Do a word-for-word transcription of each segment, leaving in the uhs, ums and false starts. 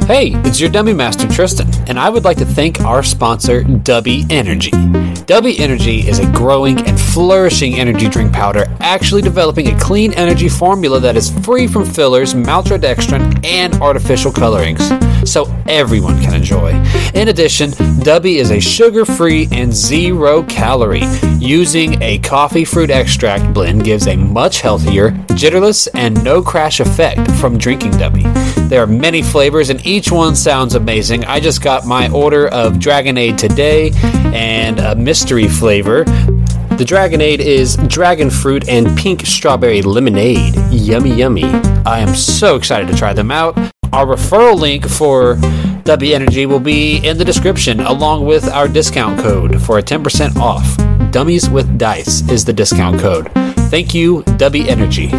Hey, it's your Dummy Master Tristan, and I would like to thank our sponsor, Dubby Energy. Dubby Energy is a growing and flourishing energy drink powder, actually developing a clean energy formula that is free from fillers, maltodextrin, and artificial colorings, so everyone can enjoy. In addition, Dubby is a sugar-free and zero-calorie. Using a coffee fruit extract blend gives a much healthier, jitterless, and no-crash effect from drinking Dubby. There are many flavors, and each one sounds amazing. I just got my order of Dragonade today, and a mystery flavor. The Dragonade is dragon fruit and pink strawberry lemonade. Yummy, yummy. I am so excited to try them out. Our referral link for Dubby Energy will be in the description, along with our discount code for a ten percent off. Dummies with Dice is the discount code. Thank you, Dubby Energy.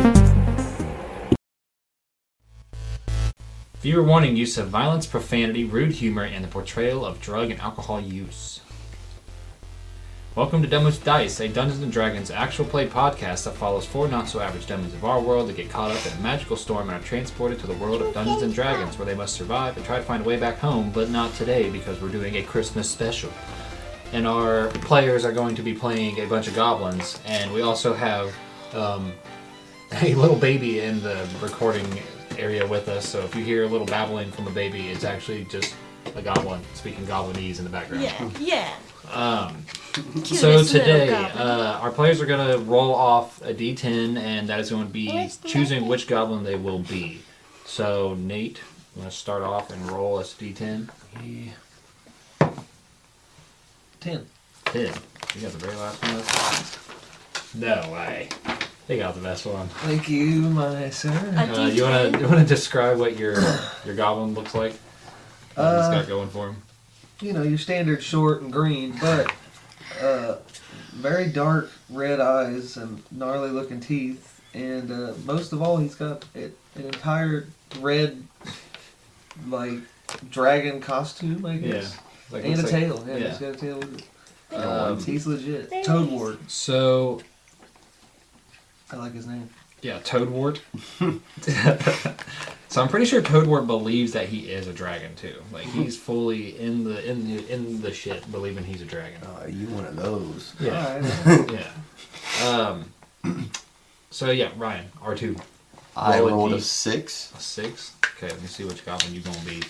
Viewer warning: use of violence, profanity, rude humor, and the portrayal of drug and alcohol use. Welcome to Dummies with Dice, a Dungeons and Dragons actual play podcast that follows four not-so-average dummies of our world that get caught up in a magical storm and are transported to the world of Dungeons and Dragons, where they must survive and try to find a way back home, but not today because we're doing a Christmas special. And our players are going to be playing a bunch of goblins, and we also have um, a little baby in the recording area with us, so if you hear a little babbling from a baby, it's actually just a goblin speaking goblinese in the background. Yeah, yeah. Um, so today, uh, our players are going to roll off a d ten, and that is going to be choosing which goblin they will be. So, Nate, you want to start off and roll us d ten? Yeah. ten. ten. You got the very last one? No way. They got the best one. Thank you, my sir. Uh, you want to you want to describe what your your goblin looks like? What uh, he's got going for him? You know, your standard short and green, but uh, very dark red eyes and gnarly looking teeth, and uh, most of all, he's got it, an entire red, like dragon costume, I guess, yeah. like, and a like, tail. Yeah, yeah, he's got a tail with it. Um, he's legit. Toadwort. So. I like his name. Yeah, Toadwort. So I'm pretty sure Toadwort believes that he is a dragon too. Like he's fully in the in the in the shit, believing he's a dragon. Oh, you one of those? Yeah, right. yeah. Um. So yeah, Ryan, R two. I rolled a six. A six. Okay, let me see which goblin you gonna be.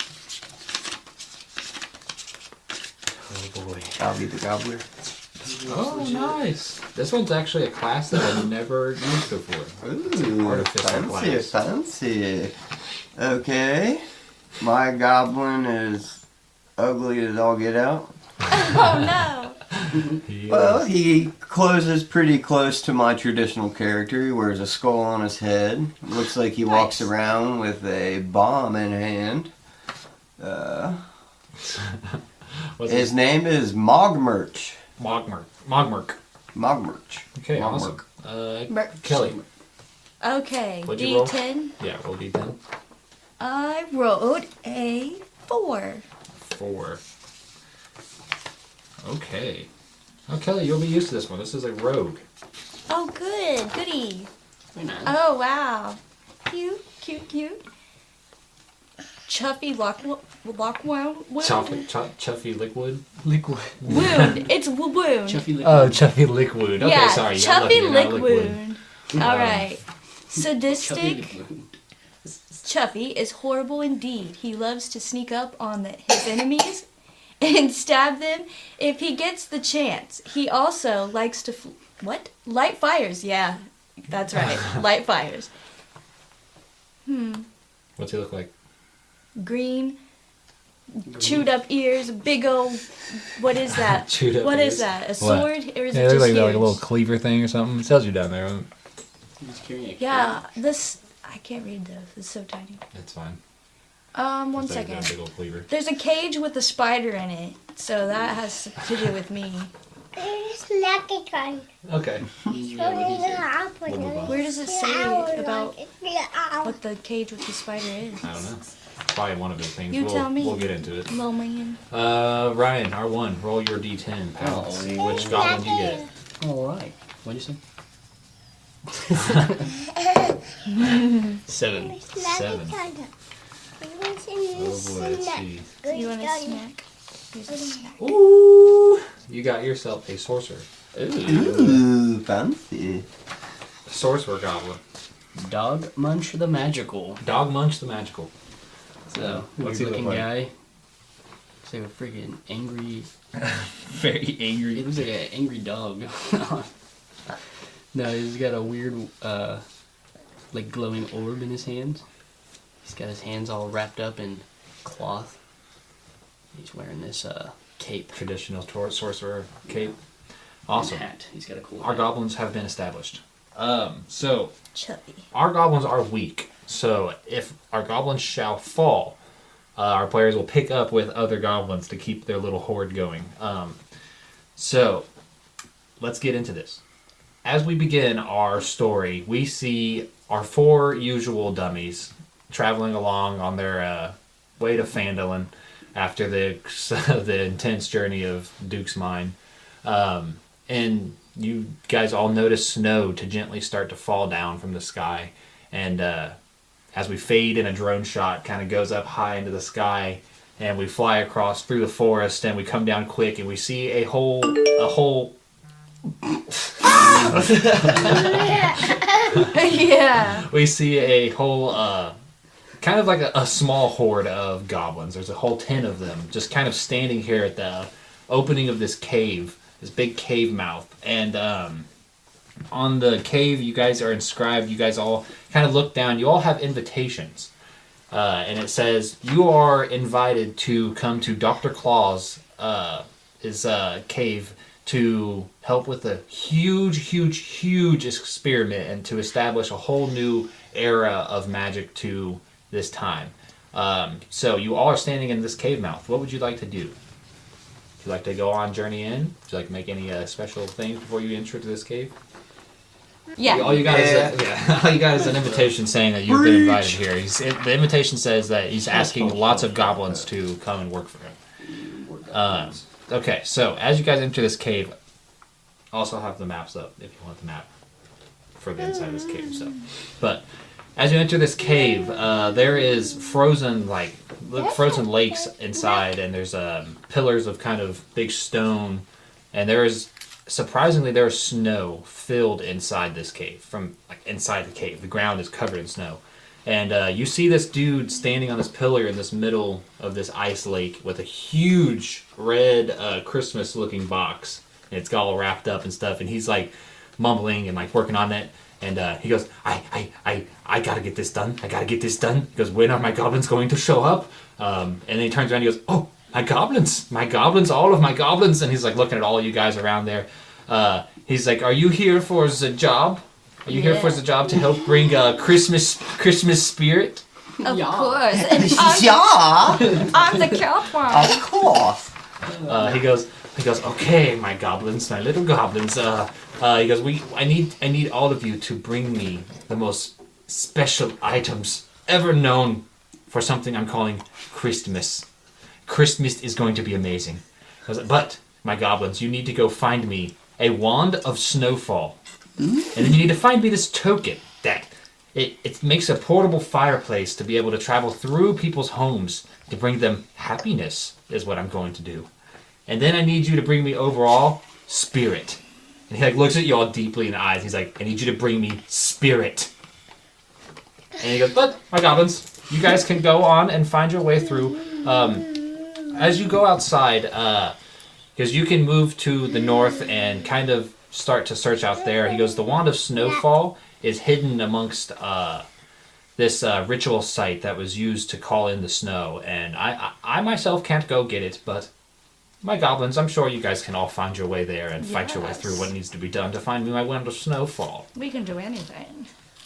Oh boy. I'll be the gobbler. Oh, nice. This one's actually a class that I've never used before. Ooh, artificial fancy, class. fancy. Okay. My goblin is ugly as all get out. Oh, no. Well, he closes pretty close to my traditional character. He wears a skull on his head. Looks like he walks Nice. around with a bomb in hand. Uh, What's his name is Mogmerch. Mogmerk. Mogmerk. Mogmerch. Okay, Mogmerk. awesome. Uh, Kelly. Okay, What'd you roll? d ten. Yeah, roll d ten. I rolled a four. Four. Okay. Oh, Kelly, you'll be used to this one. This is a rogue. Oh, good. Goody. Oh, wow. Cute, cute, cute. Chuffy Lockwood. Lockwood? Chuffy, Ch- Chuffy Liquid? Liquid. Wound. It's w- wound. Chuffy Liquid. Oh, Chuffy Liquid. Okay, yeah, sorry. you got lucky, Chuffy you're not Liquid. Um, Alright. Chuffy Sadistic. Liquid. Chuffy is horrible indeed. He loves to sneak up on the, his enemies and stab them if he gets the chance. He also likes to... Fl- what? Light fires. Yeah, that's right. Light fires. Hmm. What's he look like? Green, chewed up ears, big old... What is that? Chewed up What ears. is that? A What? sword? Or is Yeah, it it looks just like, ears? like a little cleaver thing or something. It tells you down there. He's carrying a Yeah, this... I can't read this. It's so tiny. It's fine. Um, one It's like second. a big old cleaver. There's a cage with a spider in it, so that has to do with me. There's lucky one. Okay. Yeah, what he said. We'll move on. Where does it say about what the cage with the spider is? I don't know. Probably one of his things. You we'll, tell me. We'll get into it. Little man. Uh, Ryan, R one, roll your d ten, pal. Oh. See which goblin you get. Alright. What'd you say? Seven. Seven. Oh boy, let's see. You want a snack? Here's a snack. Ooh, you got yourself a sorcerer. Ooh, fancy. Sorcerer goblin. Dog Munch the Magical. Dog Munch the Magical. So, What's weird he look looking like? guy. It's like a freaking angry. Very He angry. looks like an angry dog. No, he's got a weird, uh, like glowing orb in his hands. He's got his hands all wrapped up in cloth. He's wearing this uh, cape. Traditional tor- sorcerer cape. and Awesome. hat. He's got a cool Our hat. goblins have been established. Um, so Chubby. our goblins are weak. So if our goblins shall fall, uh, our players will pick up with other goblins to keep their little horde going. Um, so let's get into this. As we begin our story, we see our four usual dummies traveling along on their uh, way to Phandalin after the the intense journey of Duke's Mine. Um, and you guys all notice snow to gently start to fall down from the sky. And uh, as we fade in a drone shot, kind of goes up high into the sky, and we fly across through the forest, and we come down quick, and we see a whole a whole Yeah. we see a whole uh, kind of like a, a small horde of goblins. There's a whole ten of them just kind of standing here at the opening of this cave, this big cave mouth. And um, on the cave, you guys are inscribed. You guys all kind of look down. You all have invitations. Uh, and it says, you are invited to come to Doctor Claus' uh, his, uh, cave to help with a huge, huge, huge experiment and to establish a whole new era of magic to this time. Um, so you all are standing in this cave mouth. What would you like to do? Would you like to go on journey in? Would you like to make any uh, special things before you enter to this cave? Yeah. All you got is a, yeah, all you got is an invitation saying that you've been invited here. He's, it, the invitation says that he's asking lots of goblins to come and work for him. Um, okay, so as you guys enter this cave, also have the maps up if you want the map for the inside of this cave. So, but as you enter this cave, uh, there is frozen like look, frozen lakes inside, and there's um, pillars of kind of big stone, and there is. Surprisingly, there's snow filled inside this cave. From like inside the cave, the ground is covered in snow, and uh, you see this dude standing on this pillar in this middle of this ice lake with a huge red uh, Christmas-looking box. And it's all wrapped up and stuff, and he's like mumbling and like working on it. And uh, he goes, "I, I, I, I gotta get this done. I gotta get this done." He goes, "When are my goblins going to show up?" Um, and then he turns around and he goes, "Oh, my goblins, my goblins, all of my goblins." And he's like looking at all you guys around there. Uh, he's like, "Are you here for the job? Are you here for the job to help bring uh, Christmas Christmas spirit?" Of Yeah. course. And I'm, Yeah, I'm the cute one. of course. Uh, he goes, he goes, "Okay, my goblins, my little goblins." Uh, uh, he goes, "We, I need, I need all of you to bring me the most special items ever known for something I'm calling Christmas. Christmas is going to be amazing." I was like, "But my goblins, you need to go find me a wand of snowfall, and then you need to find me this token that it, it makes a portable fireplace to be able to travel through people's homes to bring them happiness is what I'm going to do. And then I need you to bring me overall spirit." And he like looks at you all deeply in the eyes. He's like, "I need you to bring me spirit." And he goes, "But my goblins, you guys can go on and find your way through. Um, as you go outside, uh, because you can move to the north and kind of start to search out there." He goes, "The wand of snowfall is hidden amongst uh, this uh, ritual site that was used to call in the snow, and I, I, I myself can't go get it, but my goblins, I'm sure you guys can all find your way there and fight your way Yes. through what needs to be done to find me my wand of snowfall." We can do anything.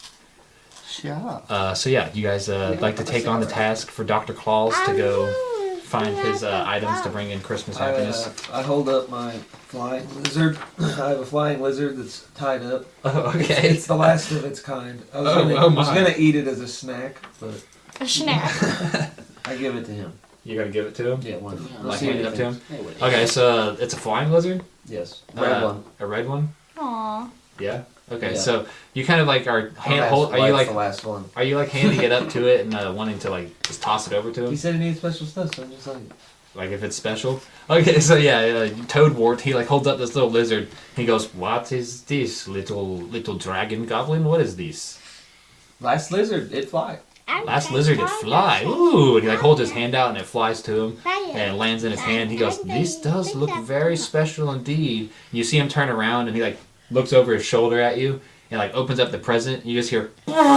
Sure. Uh, so yeah, you guys uh, like to take on the task for Doctor Claus to go find his uh, items to bring in Christmas I, happiness? uh, I hold up my flying lizard. I have a flying lizard that's tied up. Oh, okay. It's the last of its kind. I was, Oh, gonna, oh I was my. gonna eat it as a snack, but A snack. I give it to him. You gotta give it to him? Yeah, one. Yeah, Like see hand it what up he to him? Hey, what- Okay, so uh, it's a flying lizard? Yes, red Uh, one. A red one? Aw. Yeah. Okay, Yeah. so you kind of like are hand, Last- hold, are you last- like the last one? are you like handing it up to it and uh, wanting to like just toss it over to He him? said he needs special stuff, so I'm just like, Like if it's special? Okay, so yeah, uh, Toadwort, he like holds up this little lizard. He goes, "What is this, little little dragon goblin? What is this?" last lizard, it fly. Last lizard, it fly. Ooh, and he like holds his hand out and it flies to him and lands in his hand. He goes, "This does look very special indeed." You see him turn around and he like looks over his shoulder at you and like opens up the present. You just hear,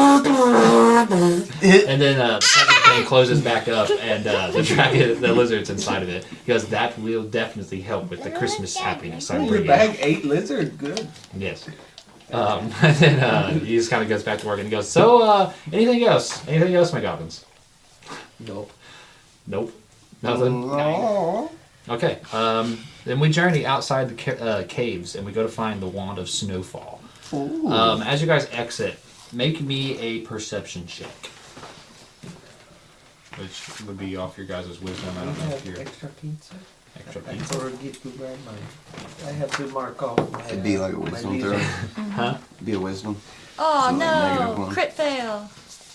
and then uh, the present thing closes back up and uh, the dragon, the lizard's inside of it. He goes, "That will definitely help with the Christmas happiness I'm Your bringing." bag ate lizard, good. Yes. Um, and then uh, he just kind of goes back to work and he goes, "So, uh, anything else? Anything else, my goblins?" Nope. Nope. Nothing. No. Okay. Um, then we journey outside the ca- uh, caves and we go to find the Wand of Snowfall. Ooh. Um, as you guys exit, make me a perception check. Which would be off your guys' wisdom. I don't know if you're extra pizza. extra I pizza. forget to grab mine. I have to mark off my. It'd be like a uh, my wisdom diesel. throw. Huh? Be a wisdom. Oh So, like, negative no! one. Crit fail.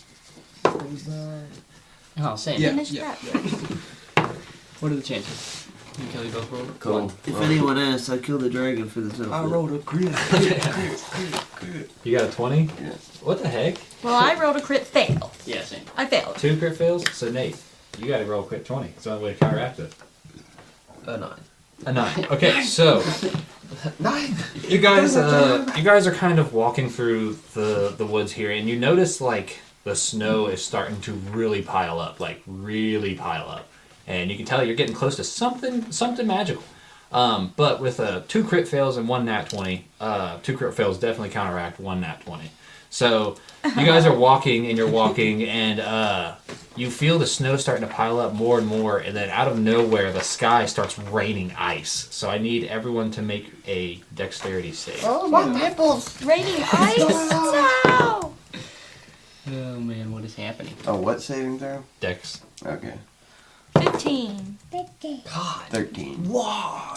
Oh, same. Yeah. Finish that. What are the chances? You kill you both roll? Cool. If anyone asks, I killed the dragon for the I rolled a crit. You got a twenty? Yeah. What the heck? Well, I rolled a crit fail. Yeah, same. I failed. Two crit fails? So, Nate, you got to roll a quick twenty. It's the only way to counteract it. A nine. A nine. Okay, so Nine. you guys, uh, you guys are kind of walking through the the woods here, and you notice like the snow is starting to really pile up, like really pile up, and you can tell you're getting close to something something magical. Um, but with uh, two crit fails and one nat twenty, uh, two crit fails definitely counteract one nat twenty. So you guys are walking and you're walking, and uh, you feel the snow starting to pile up more and more, and then out of nowhere the sky starts raining ice. So I need everyone to make a dexterity save. Oh, my nipples. Raining ice. No. Oh man, what is happening? Oh, what saving throw? Dex. Okay. Fifteen. God. thirteen. Why?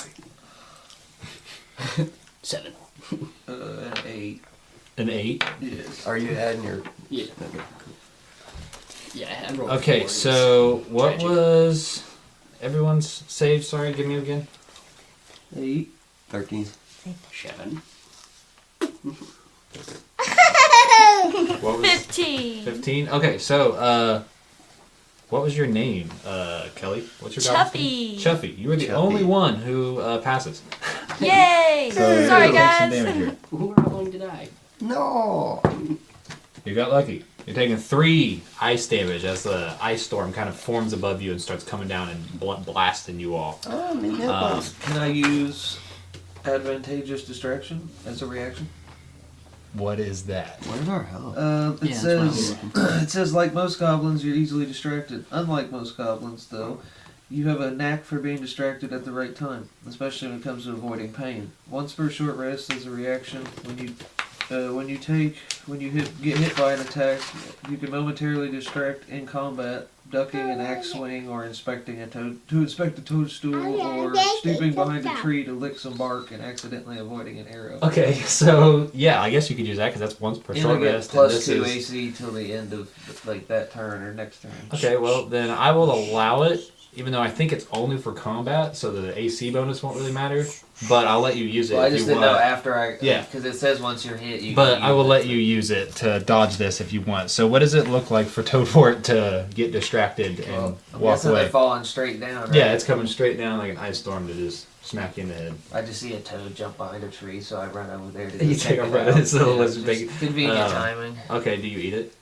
Seven. Uh, an eight. An eight. Yes. Are you adding your... Yeah. Okay. Yeah, I rolled Okay, four. so what Tragic. was everyone's save? Sorry, give me again. Eight. thirteen. Seven. What was Fifteen. fifteen? Okay, so uh, what was your name, uh, Kelly? What's your goblin's name? Chuffy. Chuffy. You were the Chuffy. only one who uh, passes. Yay! So Sorry, you take some guys. damage here. Who are going to die? No. You got lucky. You're taking three ice damage as the ice storm kind of forms above you and starts coming down and bl- blasting you all. Oh, my Um, nipples. Can I use advantageous distraction as a reaction? what is that? Where's our health? Uh, it Yeah, that's what I was says it says like most goblins, you're easily distracted. Unlike most goblins, though, you have a knack for being distracted at the right time, especially when it comes to avoiding pain. Once per short rest as a reaction, when you uh, when you take when you hit get hit by an attack, you can momentarily distract in combat, ducking an axe swing or inspecting a toad to inspect a toadstool or stooping behind a tree to lick some bark and accidentally avoiding an arrow. Okay, so yeah, I guess you could use that because that's once per And short I get rest. and plus this two is- A C till the end of like that turn or next turn. Okay, well then I will allow it, even though I think it's only for combat, so the A C bonus won't really matter. But I'll let you use it Well, I if just you didn't know want. after I Yeah. because it says once you're hit. You But can I will use let it. you use it to dodge this if you want. So what does it look like for Toadfort to get distracted and Well, I'm walk guessing away? they're falling straight down. Right? Yeah, it's coming straight down like an ice storm to just smack you in the head. I just see a toad jump behind a tree, so I run over there to. You just take check a it run, out. it's a little Yeah, less just big- Convenient uh, timing. Okay, do you eat it?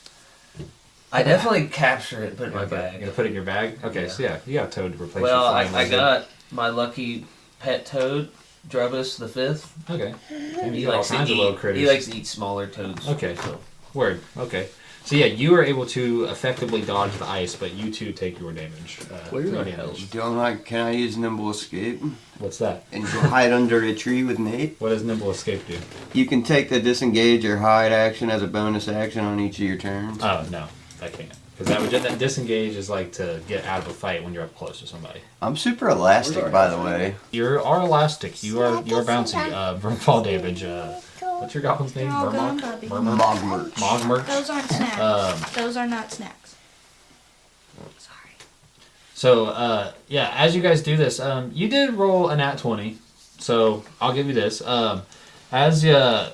I definitely capture it, and put it in my Okay, bag. You're gonna put it in your bag? Okay, Yeah. so yeah, you got a toad to replace Well, your I, flying I lizard. got my lucky pet toad, Drubbus the fifth. Okay. Damn, you He got all likes to kinds of eat. little critters. He likes to eat smaller toads. Okay. So, Word. Okay. So yeah, you are able to effectively dodge the ice, but you two take your damage. Uh, Where three the damage. Don't I, can I use Nimble Escape What's that? and go hide under a tree with Nate? What does Nimble Escape do? You can take the disengage or hide action as a bonus action on each of your turns. Oh no, I can't. Because that would just, that disengage is like to get out of a fight when you're up close to somebody. I'm super elastic, by the way. You are elastic. You are you are bouncy. Uh, from fall damage. Uh, What's your goblin's name? They're all gone, Murmok? Bubby. Murmok? Mogmerch. Mogmerch? Those aren't snacks. Um, Those are not snacks. Sorry. So, uh, yeah, as you guys do this, um, you did roll a nat twenty, so I'll give you this. Um, as uh,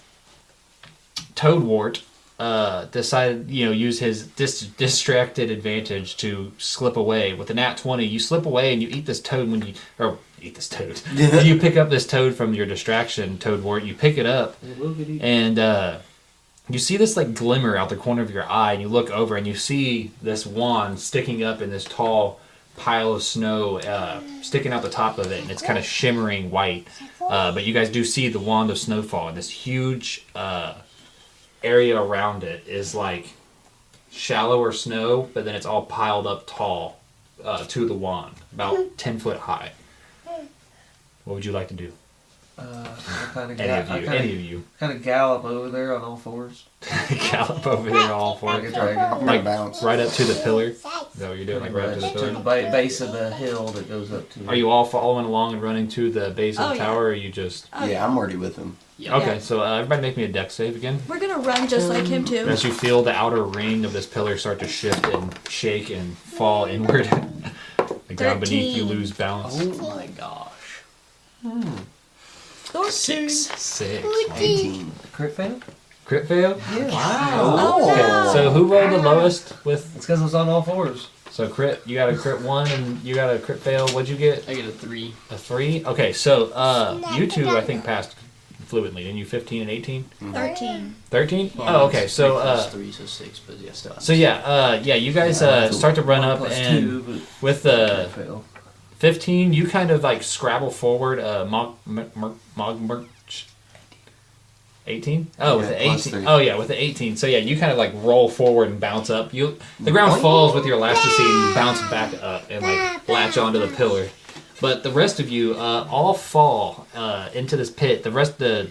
Toadwort uh, decided, you know, use his dis- distracted advantage to slip away. With the nat twenty, you slip away and you eat this toad when you, or eat this toad. You pick up this toad from your distraction, Toadwort. You pick it up, It will get eaten. and uh, you see this like glimmer out the corner of your eye, and you look over and you see this wand sticking up in this tall pile of snow, uh, sticking out the top of it, and it's kind of shimmering white. Uh, but you guys do see the wand of snowfall, and this huge uh, area around it is like shallower snow, but then it's all piled up tall uh, to the wand, about ten foot high. What would you like to do? Uh, I kind of Any of you? Any of you? kind of gallop over there on all fours Gallop over there all for like a it. dragon. I'm gonna Like bounce. right up to the pillar. Is that what you're doing? Like right up to the to the pillar. ba- base of the hill that goes up to. Are you all following along and running to the base of Oh, the yeah. tower, or are you just? Yeah, I'm already with him. Yeah. Okay, so uh, everybody make me a dex save again. We're gonna run just like him too. As you feel the outer ring of this pillar start to shift and shake and fall inward, the ground beneath you Thirteen. lose balance. Oh my gosh. Thirteen. Six. eighteen. Crit fail? Crit fail. Yeah. Oh, Okay, no. so who rolled the lowest with? It's because I was on all fours. So crit, you got a crit one and you got a crit fail. What'd you get? I get a three. A three. Okay, so uh, you two I think passed fluently. Didn't you? Fifteen and eighteen. Thirteen. Thirteen. Well, Oh, okay. it's So three plus uh, three, so six, but yeah, still. so yeah, uh, yeah, you guys uh, start to run up Plus and two, but with the crit fail. fifteen, you kind of like scrabble forward. Uh, Mog, Mer- Mer- Mog Merch. eighteen? Oh, with Yeah, the plus eighteen. three. Oh, yeah, with the eighteen. So yeah, you kind of like roll forward and bounce up. You the ground falls with your elasticity and you bounce back up and like latch onto the pillar. But the rest of you uh, all fall uh, into this pit. The rest the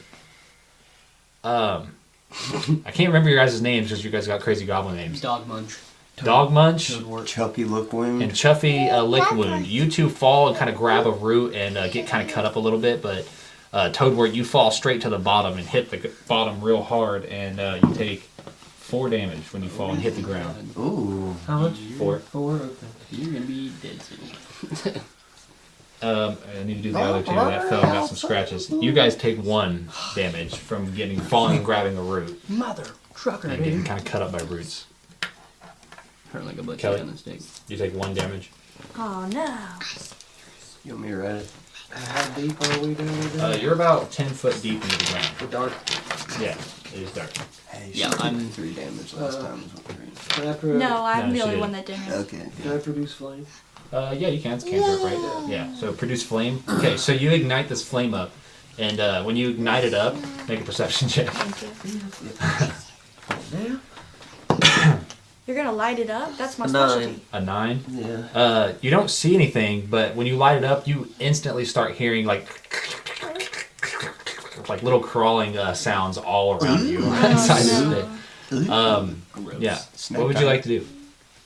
um I can't remember your guys' names because you guys got crazy goblin names. Dog munch. Dog Munch Chuppy look wound. and Chuffy uh, Lick Wound. You two fall and kind of grab a root and uh, get kind of cut up a little bit, but uh, Toadwort, you fall straight to the bottom and hit the g- bottom real hard, and uh, you take four damage when you fall and hit the ground. Ooh. How much? Four. Four? Okay. You're gonna be dead soon. Um, I need to do the other two. That fell and got some scratches. You guys take one damage from getting falling and grabbing a root Mother trucker, and getting dude. kind of cut up by roots. Hurt like a butcher Kelly. on the stick. You take one damage. Oh no. You want me to read it? How deep are we down there? Uh, you're about ten foot deep into the ground. The dark. Yeah, it is dark. Hey, Yeah, she I'm- did three damage last Uh, time. Is what we're Can I, pro- No, I'm No, the she only didn't. one that didn't. Okay. can I produce flame? Uh, yeah, you can. It's cantrip, right? Yeah. So produce flame. Okay, so you ignite this flame up, and uh, when you ignite it up, make a perception check. Thank you. Yeah. You're gonna light it up? That's my A nine. specialty. A nine. Yeah. Uh, you don't see anything, but when you light it up, you instantly start hearing like like little crawling uh, sounds all around you inside the pit. Um, Gross. yeah. Snake What would you bite. like to do?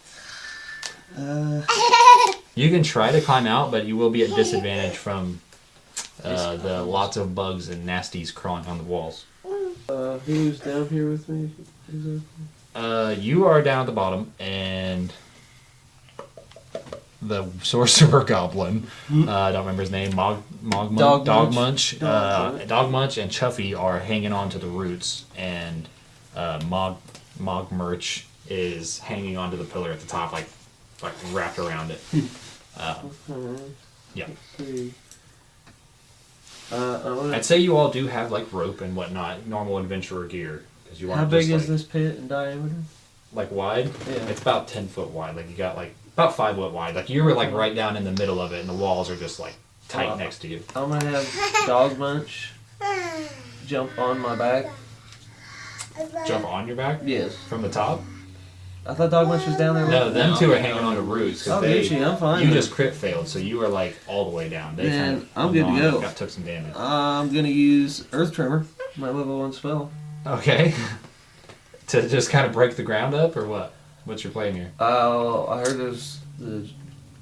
Uh, You can try to climb out, but you will be at disadvantage from uh, the lots of bugs and nasties crawling on the walls. uh, who's down here with me? Who's Uh, you are down at the bottom, and the sorcerer goblin, uh, I don't remember his name, Mog, Mog, Dog Dog Munch. Munch, uh, Dog Munch and Chuffy are hanging on to the roots, and uh, Mog, Mog Merch is hanging onto the pillar at the top, like, like wrapped around it. Uh, Alright, yeah. let's see. Uh, I wanna, I'd say you all do have like rope and whatnot, normal adventurer gear, because you how aren't big just, is like, this pit in diameter? like wide. Yeah. It's about ten foot wide. Like you got like about five foot wide. Like you were like right down in the middle of it, and the walls are just like tight Uh, next to you. I'm gonna have Dog Munch jump on my back. Jump on your back Yes. from the top. I thought Dog Munch was down there. No, with them No, two are no, hanging no. on to roots Oh, because they. Gucci, I'm fine. You with just it. crit failed, so you were like all the way down. They Then kind of I'm good to hung on go. and Got took some damage. I'm gonna use Earth Tremor, my level one spell. Okay. To just kind of break the ground up, or what? What's your plan here? Uh, I heard there's the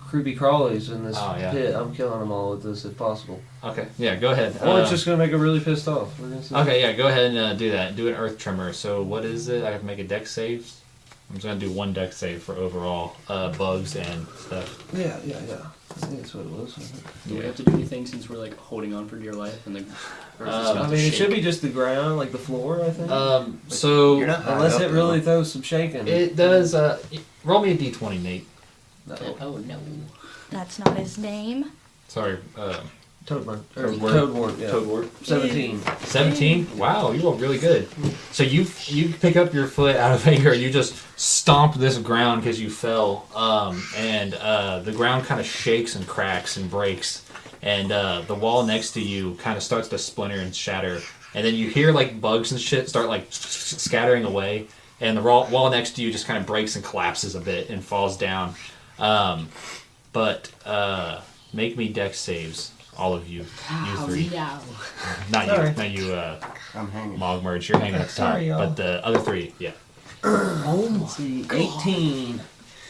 creepy crawlies in this Oh, yeah. pit. I'm killing them all with this if possible. Okay, yeah, go ahead. Or it's Uh, just gonna make it really pissed off. We're gonna see. Okay, yeah, go ahead and uh, do that. Do an earth tremor. So what is it? I have to make a dex save. I'm just gonna do one dex save for overall uh, bugs and stuff. Yeah, yeah, yeah. I think that's what it was. Do we have to do anything since we're like holding on for dear life and the earth is Um, about I to mean, it shake? should be just the ground, like the floor. I think. Um, so You're not high Unless up, it really though. throws some shaking. it does. Uh, roll me a d twenty, Nate. No. Oh no. That's not his name. Sorry, uh, Toadwort. Or Toadwort. Toadwort, yeah. Toadwort. Seventeen. seventeen. Wow, you rolled really good. So you you pick up your foot out of anger, you just stomp this ground because you fell, um, and uh, the ground kind of shakes and cracks and breaks, and uh, the wall next to you kind of starts to splinter and shatter, and then you hear like bugs and shit start like scattering away, and the wall wall next to you just kind of breaks and collapses a bit and falls down. Um, but uh, make me dex saves, all of you, you three. no. Not Sorry. you, not you, uh, I'm hanging. Mog Merge. You're hanging at the top. Sorry, y'all. But the other three, yeah. Oh my. See, eighteen.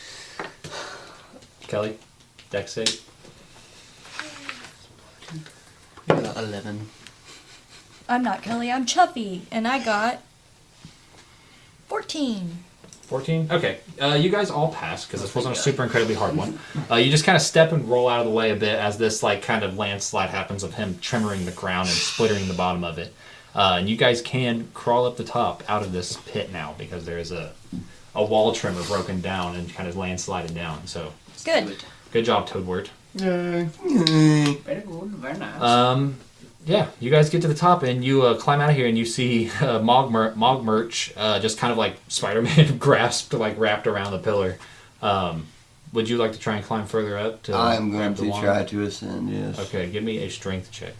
Kelly, dex save. Eleven. I'm not Kelly, I'm Chuffy, and I got fourteen. fourteen? Okay. Uh, you guys all pass, because this wasn't a super incredibly hard one. Uh, you just kind of step and roll out of the way a bit as this like kind of landslide happens of him tremoring the ground and splittering the bottom of it. Uh, and you guys can crawl up the top out of this pit now, because there is a, a wall trimmer broken down and kind of landsliding down. So, Good. good job, Toadwort. Yay. Very good. Very nice. Um, yeah, you guys get to the top and you uh, climb out of here and you see uh, Mog, Mer- Mog Merch uh, just kind of like Spider-Man grasped, like wrapped around the pillar. Um, would you like to try and climb further up? To I'm going grab the to wand? try to ascend, yes. Okay, give me a strength check.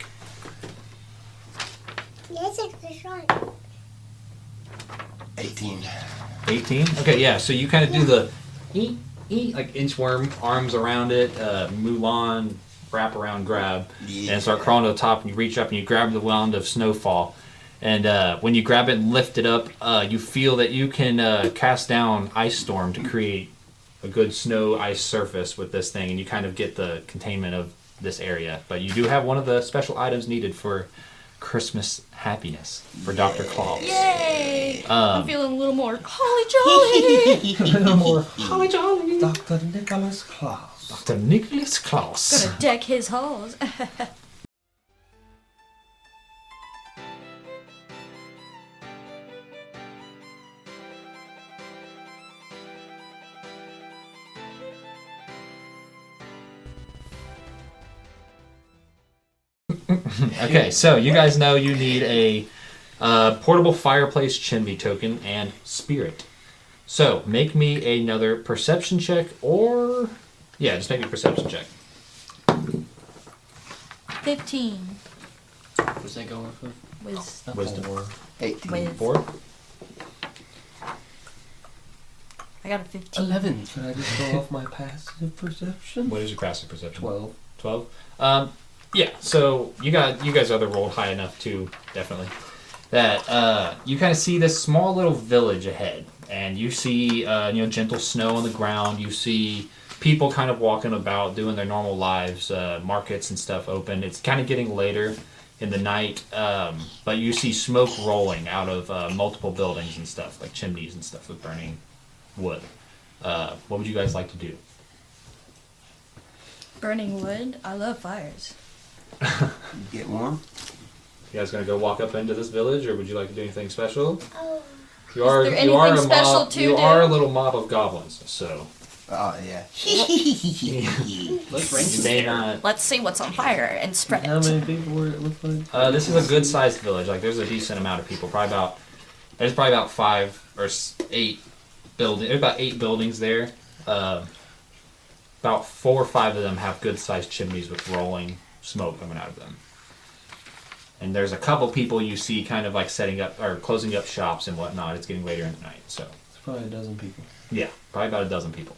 Yes, it's right. eighteen. eighteen? Okay, yeah, so you kind of do the eat, eat, like inchworm, arms around it, uh, Mulan, wrap around, grab, Yeah. and start crawling to the top, and you reach up and you grab the wand of Snowfall. And uh, when you grab it and lift it up, uh, you feel that you can uh, cast down Ice Storm to create a good snow ice surface with this thing, and you kind of get the containment of this area. But you do have one of the special items needed for Christmas happiness for Doctor Claus. Yay! Um, I'm feeling a little more holly jolly. No more. Holly Jolly! Doctor Nicholas Claus. Doctor Nicholas Claus. Gonna deck his halls. Okay, so you guys know you need a uh, portable fireplace chimney token and spirit. So make me another perception check, or yeah, just make me a perception check. Fifteen. What's that going for? Was Wisdom. eighteen. with Four. I got a fifteen. Eleven. Should I just go off my passive perception? What is your passive perception? Twelve. Twelve. Um, yeah. So you got you guys other rolled high enough too, definitely. That uh, you kind of see this small little village ahead, and you see uh, you know gentle snow on the ground. You see people kind of walking about, doing their normal lives. Uh, markets and stuff open. It's kind of getting later in the night, um, but you see smoke rolling out of uh, multiple buildings and stuff, like chimneys and stuff with burning wood. Uh, what would you guys like to do? Burning wood. I love fires. Get warm? You guys gonna go walk up into this village, or would you like to do anything special? Oh, You are there you are a anything special mob. to You do? are a little mob of goblins, so Oh, yeah. Let's rank you may not. Let's see what's on fire and spread How it. many people were it look like? Uh, this is a good sized village. Like there's a decent amount of people. Probably about there's probably about five or s- eight buildings. There's about eight buildings there. Uh, about four or five of them have good sized chimneys with rolling smoke coming out of them. And there's a couple people you see kind of like setting up or closing up shops and whatnot. It's getting later in the night, so It's probably a dozen people. yeah, probably about a dozen people.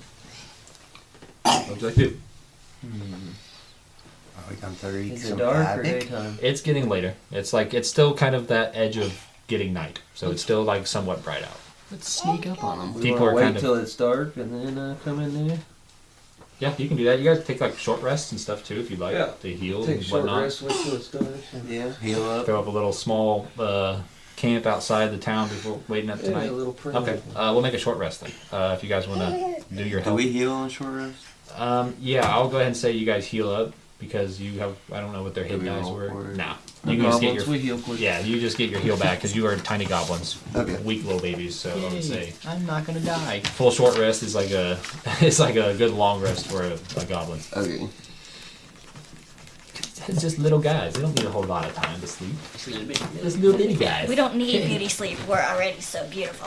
What would you like to do? Are we on thirty? Is it dark or daytime? It's getting later. It's like it's still kind of that edge of getting night, so it's still like somewhat bright out. Let's sneak up on them. We People wanna are wait kind of- till it's dark and then uh, come in there. Yeah, you can do that. You guys take like short rests and stuff too if you'd like Yeah. to heal Take a and short whatnot. rest, wait till it's done. Yeah, heal up. Throw up a little small uh, camp outside the town before waiting up Yeah, tonight. a little pretty. Okay, uh, we'll make a short rest then. Uh, if you guys want to do your Do health. we heal on short rest? Um, yeah, I'll go ahead and say you guys heal up because you have. I don't know what their hit we dice roll were. for it? Nah, The you can just get goblins, your. we heal quick. Yeah, you just get your heal back because you are tiny goblins, Okay. weak little babies. So I would say I'm not gonna die. full short rest is like a. It's like a good long rest for a, a goblin. Okay. It's just little guys. They don't need a whole lot of time to sleep. Just a little bit. Just little bitty guys. We don't need beauty sleep. We're already so beautiful.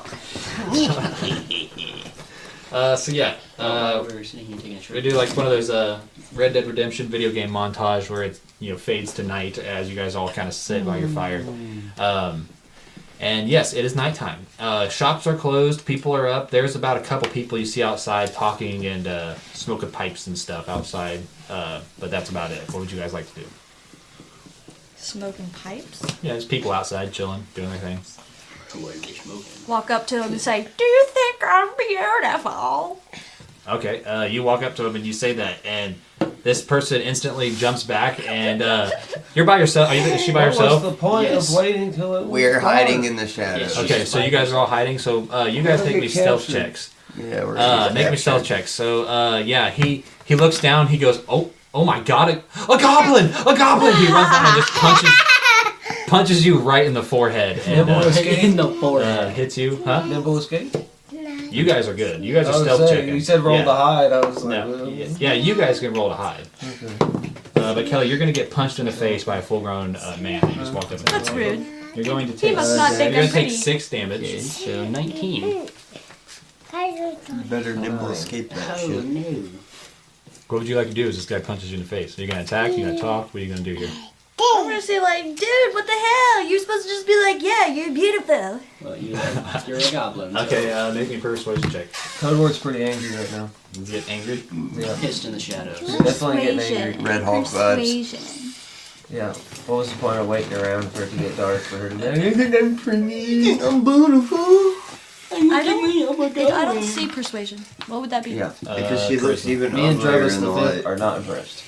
Uh, so yeah, Uh, uh, we were sitting here taking a we short. do like one of those uh, Red Dead Redemption video game montage where it you know fades to night as you guys all kind of sit by your fire. Um, and yes, it is nighttime. Uh, shops are closed. People are up. There's about a couple people you see outside talking and uh, smoking pipes and stuff outside. Uh, but that's about it. What would you guys like to do? Smoking pipes. Yeah, there's people outside chilling, doing their thing. What are they smoking? Walk up to him and say, "Do you think I'm beautiful?" Okay, uh, you walk up to him and you say that, and this person instantly jumps back, and uh, you're by yourself. Are you, is she by What herself? was the point Yes. of waiting till it was We're dark? hiding in the shadows. Yes. Okay, so you guys are all hiding. So uh, you guys We're make gonna me get stealth captured. checks. Yeah, we're Uh, gonna make me capture. stealth checks. So uh, yeah, he he looks down. He goes, "Oh, oh my God, a, a goblin! A goblin!" He runs down and just punches punches you right in the forehead and Nimble uh, escape. In the uh, forehead. hits you. Huh? Nimble escape? You guys are good. You guys I are was stealth saying, checking. you said roll yeah. to hide. I was like, No, uh, yeah, yeah, you guys can roll to hide. okay. Uh, but Kelly, you're going to get punched in the face by a full-grown uh, man who just walked up. and That's rude. You're going to He take. must Uh, not you're think You're I'm going to take pretty. six damage. Okay, so nineteen. You better nimble escape that Oh shit. no. What would you like to do? As this guy punches you in the face? Are you going to attack? Are you going to talk? What are you going to do here? I'm gonna say like, dude, what the hell? You're supposed to just be like, yeah, you're beautiful. Well, you're a, you're a goblin. so Okay, uh, make me a persuasion check. Codeword's pretty angry right now. You get angry. Yeah. Pissed in the shadows. Definitely getting angry. Persuasion. Red Hulk vibes. Persuasion. Yeah. What was the point of waiting around for it to get dark for her to be like, you think I'm pretty? I'm beautiful. I don't, it, I don't see persuasion. What would that be? Yeah. Uh, Because she looks charisma. even Me and uglier Travis in the the Fifth light. are not impressed.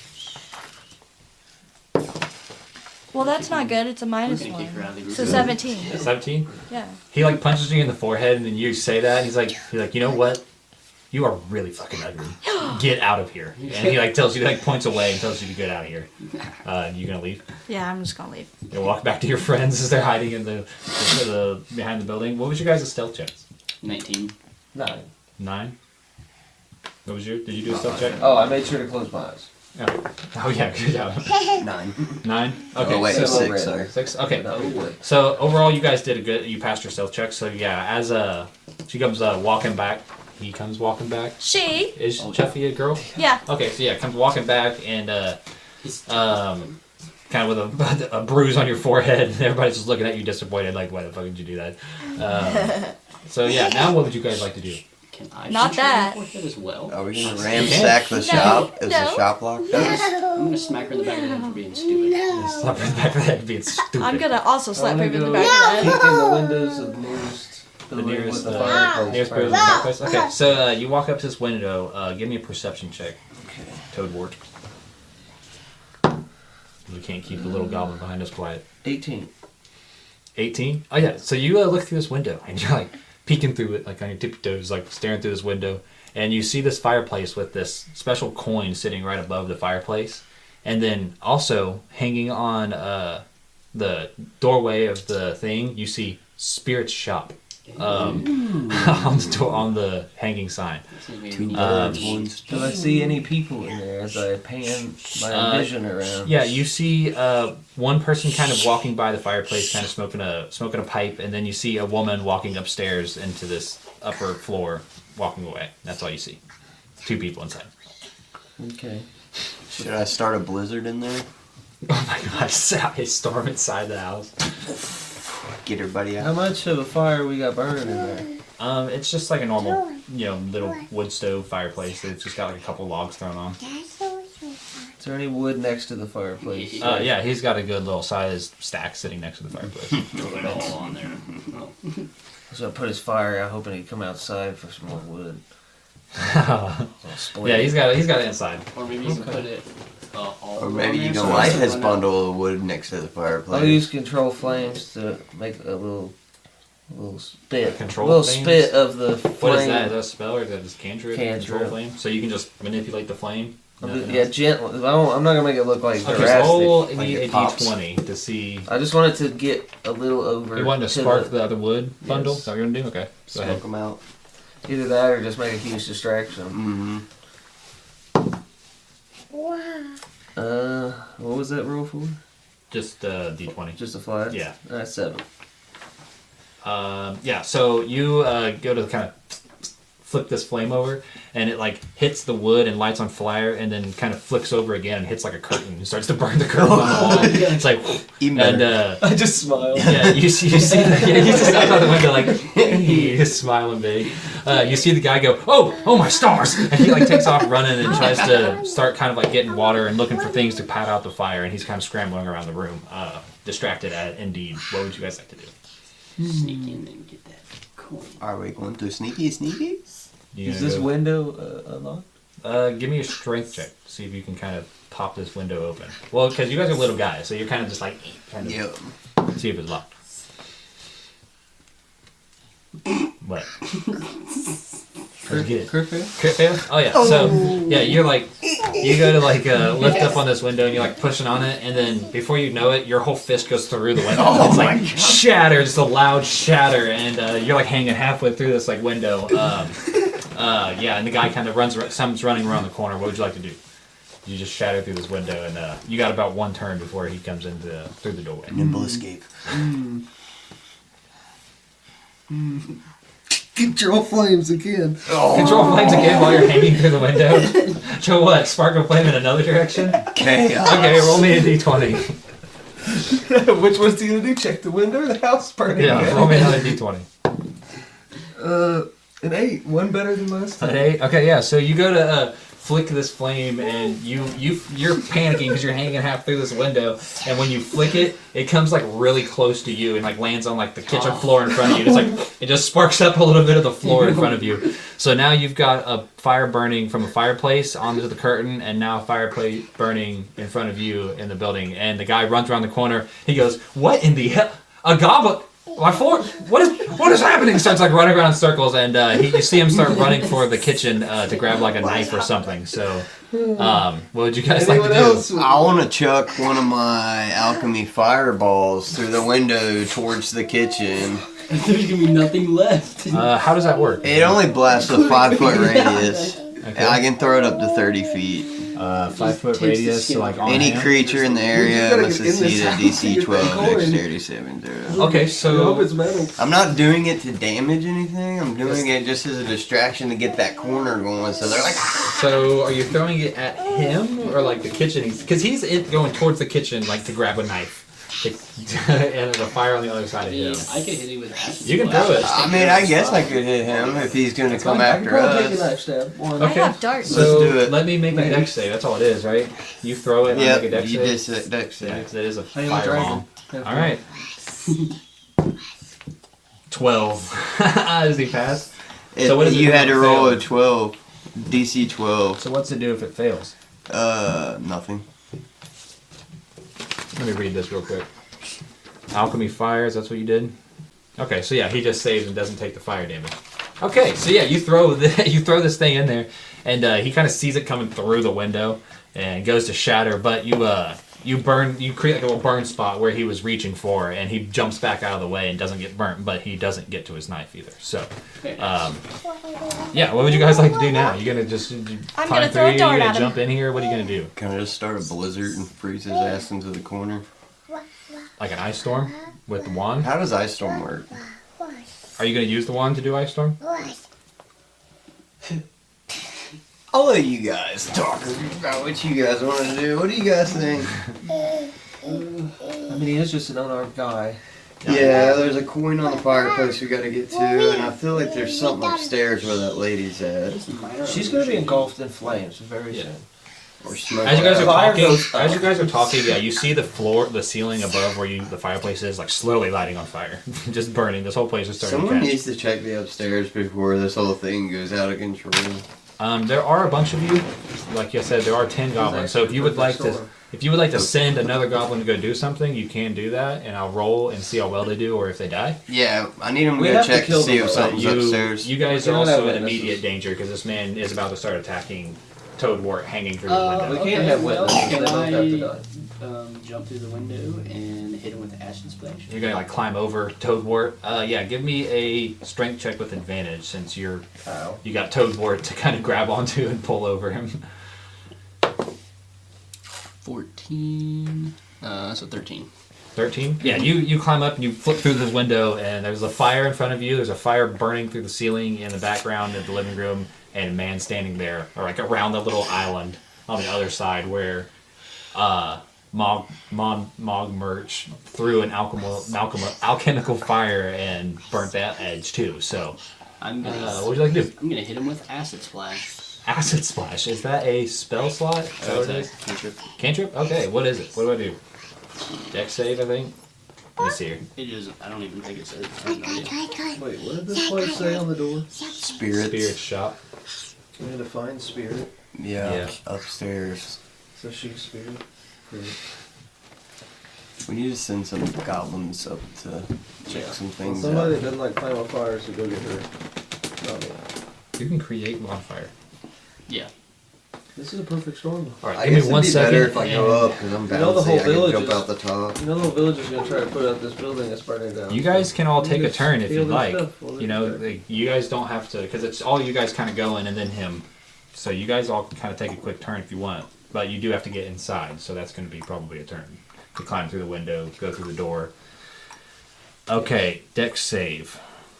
Well, that's not good. It's a We're minus gonna kick her out of the one. group. So seventeen. seventeen. Yeah. He like punches you in the forehead, and then you say that, and he's like, he's like, you know what? You are really fucking ugly. Get out of here. And he like tells you, like points away and tells you to get out of here. Uh, you gonna leave? Yeah, I'm just gonna leave. You walk back to your friends as they're hiding in the, the, the behind the building. What was your guys' stealth checks? nineteen. Nine. Nine. What was your? Did you do a stealth check? Oh, I made sure to close my eyes. Oh, oh yeah, good job. Nine. Nine. Okay. Oh, wait, so, so- six, sorry. six. Okay. That would work. So overall, you guys did a good. You passed your stealth check. So yeah, as uh, she comes uh, walking back, he comes walking back. She. Is Chuffy a girl? Yeah. Okay, so yeah, comes walking back and uh, um, kind of with a, a bruise on your forehead, and everybody's just looking at you disappointed, like, why the fuck did you do that? Um, so yeah, now what would you guys like to do? Can I Not shoot her that. in the forehead as well? Are we gonna ransack the shop as No. the shop locked up? I'm gonna smack her in the back of the head for being stupid. Slap her in the back of the head being stupid. I'm gonna also slap I'm him gonna in the go back of the head. peek in the windows of the nearest The building nearest, with the uh, fireplace. nearest building with the fireplace. Okay, so uh, you walk up to this window. Uh, give me a perception check. Okay. Toadwort. We can't keep the little goblin behind us quiet. eighteen. eighteen? Oh yeah, so you uh, look through this window and you're like peeking through it, like on your tippy toes, like staring through this window, and you see this fireplace with this special coin sitting right above the fireplace, and then also hanging on uh, the doorway of the thing, you see Spirit's Shop um, on the door, on the hanging sign. Two Um, birds, one Do stone. I see any people in there as I pan my Uh, vision around? Yeah, you see uh, one person kind of walking by the fireplace, kind of smoking a smoking a pipe, and then you see a woman walking upstairs into this upper floor, walking away. That's all you see. Two people inside. Okay. Should I start a blizzard in there? Oh my gosh! I storm inside the house. Get everybody How out? much of a fire we got burning in there? Um, it's just like a normal, you know, little wood stove fireplace. It's just got like a couple logs thrown on. Is there any wood next to the fireplace? Uh, yeah, he's got a good little sized stack sitting next to the fireplace. Throw it all on there. Oh. So I put his fire out, hoping he'd come outside for some more wood. Yeah, he's got he's got it inside. Or maybe you can put it. Uh, all Or maybe you on there, can so light it's his run bundle of wood next to the fireplace. I'll use control flames to make a little, little spit. Control little flames? spit of the flame. What is that? Is that a spell or is that just cantrip? Cantrip. Control flame. So you can just manipulate the flame. I'll Nothing do- yeah, else? gently. I won't, I'm not gonna make it look like Okay, so drastic. roll like need it a d pops. twenty to see. I just wanted to get a little over. You want to to spark the- the other wood bundle? Yes. Is that what you're gonna do? Okay. Go Smoke ahead. them out. Either that or just make a huge distraction. Mm-hmm. Uh, what was that roll for? Just uh, d twenty. Just a flat. Yeah. That's seven. Um, yeah, so you uh, go to kind of flip this flame over, and it like hits the wood and lights on fire, and then kind of flicks over again and hits like a curtain and starts to burn the curtain on the wall. It's like, Even and better. uh, I just smiled. yeah, you see, you see, the, yeah, he's just outside the window like he's smiling big. Uh, you see the guy go, oh, oh my stars, and he like takes off running and tries to start kind of like getting water and looking for things to pat out the fire, and he's kind of scrambling around the room, uh, distracted at indeed. What would you guys like to do? Sneak in and get that coin. Are we going to sneaky sneaky? You Is gonna this go- window uh, unlocked? Uh, give me a strength check. See if you can kind of pop this window open. Well, because you guys are little guys, so you're kind of just like kind of Yep. see if it's locked. What? Where'd you get it? Crit fail? Crit fail? Oh yeah. So yeah, you're like you go to like uh, lift up on this window and you're like pushing on it, and then before you know it, your whole fist goes through the window. Oh it's my like shatter, just a loud shatter, and uh, you're like hanging halfway through this like window. Um, uh, yeah, and the guy kind of runs, someone's running around the corner. What would you like to do? You just shatter through this window, and uh, you got about one turn before he comes into through the doorway. Nimble escape. Control flames again. Control flames again while you're hanging through the window. So what? Spark a flame in another direction? Chaos. Okay, roll me a d twenty. Which one's he gonna do? Check the window or the house burning? Yeah, again? roll me another d twenty. Uh, an eight. One better than last time. An eight? Okay, yeah. So you go to uh, flick this flame, and you you you're panicking because you're hanging half through this window, and when you flick it, it comes like really close to you and like lands on like the kitchen floor in front of you. It's like it just sparks up a little bit of the floor in front of you. So now you've got a fire burning from a fireplace onto the curtain, and now a fireplace burning in front of you in the building. And the guy runs around the corner. He goes, "What in the hell? A goblin? My floor? What is what is happening?" Starts like running around in circles, and uh, he, you see him start running for the kitchen uh, to grab like a knife or something. So, um, what would you guys Anyone like to else? do? I want to chuck one of my alchemy fireballs through the window towards the kitchen. There's gonna be nothing left. Uh, how does that work? It only blasts a five foot radius. Okay. And I can throw it up to thirty feet. Uh, five foot Takes the radius, skin so like off. on Any hand? creature in the You area gotta must get in this succeed a house D to C get that twelve coin. dexterity saving throw. Okay, I hope so it's metal. I'm not doing it to damage anything. I'm doing it just as a distraction to get that corner going. So they're like, so are you throwing it at him or like the kitchen? Because he's in, going towards the kitchen like to grab a knife, and there's a fire on the other side I of mean, him. I could hit it with acid. You can splash. throw it. I mean, I guess I could hit him if he's going to come I can after probably take a us. knife stab. One. I Okay. have darts. So Let's do it. let me make a dex save. That's all it is, right? You throw it and I Yep, make a dex you save. did say dex Yeah, save. 'cause it is a I am a fireball. dragon. All right. Twelve. Does he pass? It- So what does it you do had if to it roll a fails? twelve, D C twelve. So what's it do if it fails? Uh, nothing. Let me read this real quick. Alchemy fires. That's what you did. Okay, so yeah, he just saves and doesn't take the fire damage. Okay, so yeah, you throw the, you throw this thing in there, and uh, he kind of sees it coming through the window, and goes to shatter. But you uh you burn you create like a little burn spot where he was reaching for, and he jumps back out of the way and doesn't get burnt, but he doesn't get to his knife either. So, um, yeah, what would you guys like to do now? You gonna just you I'm climb gonna through throw a here? dart You gonna at him. jump in here? What are you gonna do? Can I just start a blizzard and freeze his ass into the corner? Like an ice storm with the wand? How does ice storm work? Are you gonna use the wand to do ice storm? I'll let you guys talk about what you guys want to do. What do you guys think? I mean, he is just an unarmed guy. Yeah, there's a coin on the fireplace we gotta get to, and I feel like there's something upstairs where that lady's at. She's gonna be engulfed in flames very Yeah. soon. Or smoke. As you guys are Fire talking, goes as you guys are talking, yeah, you see the floor, the ceiling above where you the fireplace is, like slowly lighting on fire, just burning. This whole place is starting Someone to catch. needs to check the upstairs before this whole thing goes out of control. Um, there are a bunch of you. Like I said, there are ten goblins. So if you would like to, if you would like to send another goblin to go do something, you can do that, and I'll roll and see how well they do, or if they die. Yeah, I need him to We go have to check to, kill see them, if though. something's You, upstairs. you guys We are don't have also in witnesses. immediate danger because this man is about to start attacking Toadwort hanging through the Uh, window. We can't have well, witnesses. They can both have to I- die. Um, jump through the window and hit him with acid splash. You're gonna like climb over Toadwort. Uh, yeah, give me a strength check with advantage since you're Ow. you got Toadwort to kind of grab onto and pull over him. Fourteen. Uh, so thirteen. Thirteen. Yeah, you you climb up and you flip through this window and there's a fire in front of you. There's a fire burning through the ceiling in the background of the living room, and a man standing there, or like around the little island on the other side where uh, Mog Mog Mog Merch threw an alchemical alchemical alchemical fire and burnt that edge too. So, I'm gonna. uh, what would you like to do? I'm gonna hit him with acid splash. Acid splash. Is that a spell slot? Is that Oh, what it it's is? a cantrip. Cantrip? Okay. What is it? What do I do? Dex save, I think. Let me see here. It is. I don't even think it says. I have no idea. Wait, what did this place say on the door? Spirits. Spirit shop. We had to find spirit. Yeah, Yeah. upstairs. So she's spirit. Great. We need to send some goblins up to check Yeah. some Well, things somebody out. that doesn't like playing with fire should go get her. Not me. You can create bonfire. Yeah. This is a perfect storm. All right, I give guess me one it'd be second. better if I go and- up because I'm You know the bouncy. whole I can village jump is- out the top. You know the whole village is gonna try to put out this building that's burning down. You guys can all We take a just turn if steal you'd their like. stuff while You they're know, there. like, you guys don't have to, because it's all you guys kind of going and then him. So you guys all kind of take a quick turn if you want. But you do have to get inside, so that's going to be probably a turn. To climb through the window, go through the door. Okay, dex save.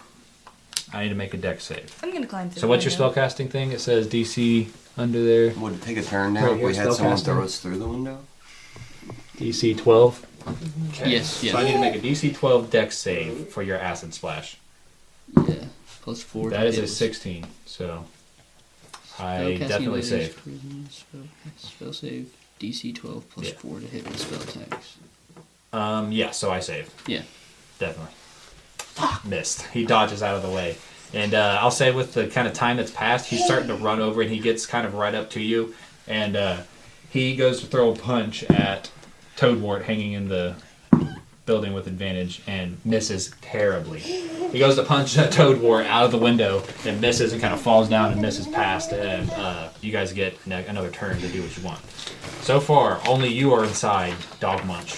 I need to make a dex save. I'm gonna climb through. So the what's your window. spellcasting thing? It says D C under there. Would it take a turn now Right if here, we had someone spellcaster. throw us through the window? D C twelve. Okay. Yes, yes. So I need to make a D C twelve dex save for your acid splash. Yeah. Plus four. That to is hit a with sixteen, so I spellcasting definitely abilities, saved. charisma, Spell, spell save. D C twelve plus Yeah. four to hit with spell attacks. Um, yeah, so I saved. Yeah. Definitely. Missed. He dodges out of the way. And uh, I'll say with the kind of time that's passed, he's starting to run over and he gets kind of right up to you. And uh, he goes to throw a punch at Toadwort hanging in the building with advantage and misses terribly. He goes to punch at Toadwort out of the window and misses and kind of falls down and misses past. And uh, you guys get ne- another turn to do what you want. So far, only you are inside Dog Munch.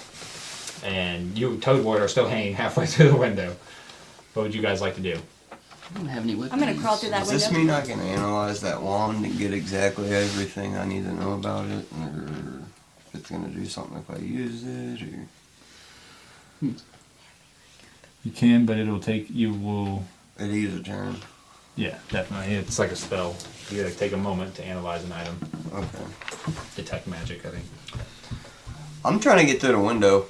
And you, Toadwort, are still hanging halfway through the window. What would you guys like to do? I don't have any weapons. I'm gonna crawl through that Does this window. mean I can analyze that wand and get exactly everything I need to know about it? Or if it's going to do something if I use it? Or You can, but it'll take, you will, it use a turn? yeah, definitely. It's like a spell. You gotta take a moment to analyze an item. Okay. Detect magic, I think. I'm trying to get through the window.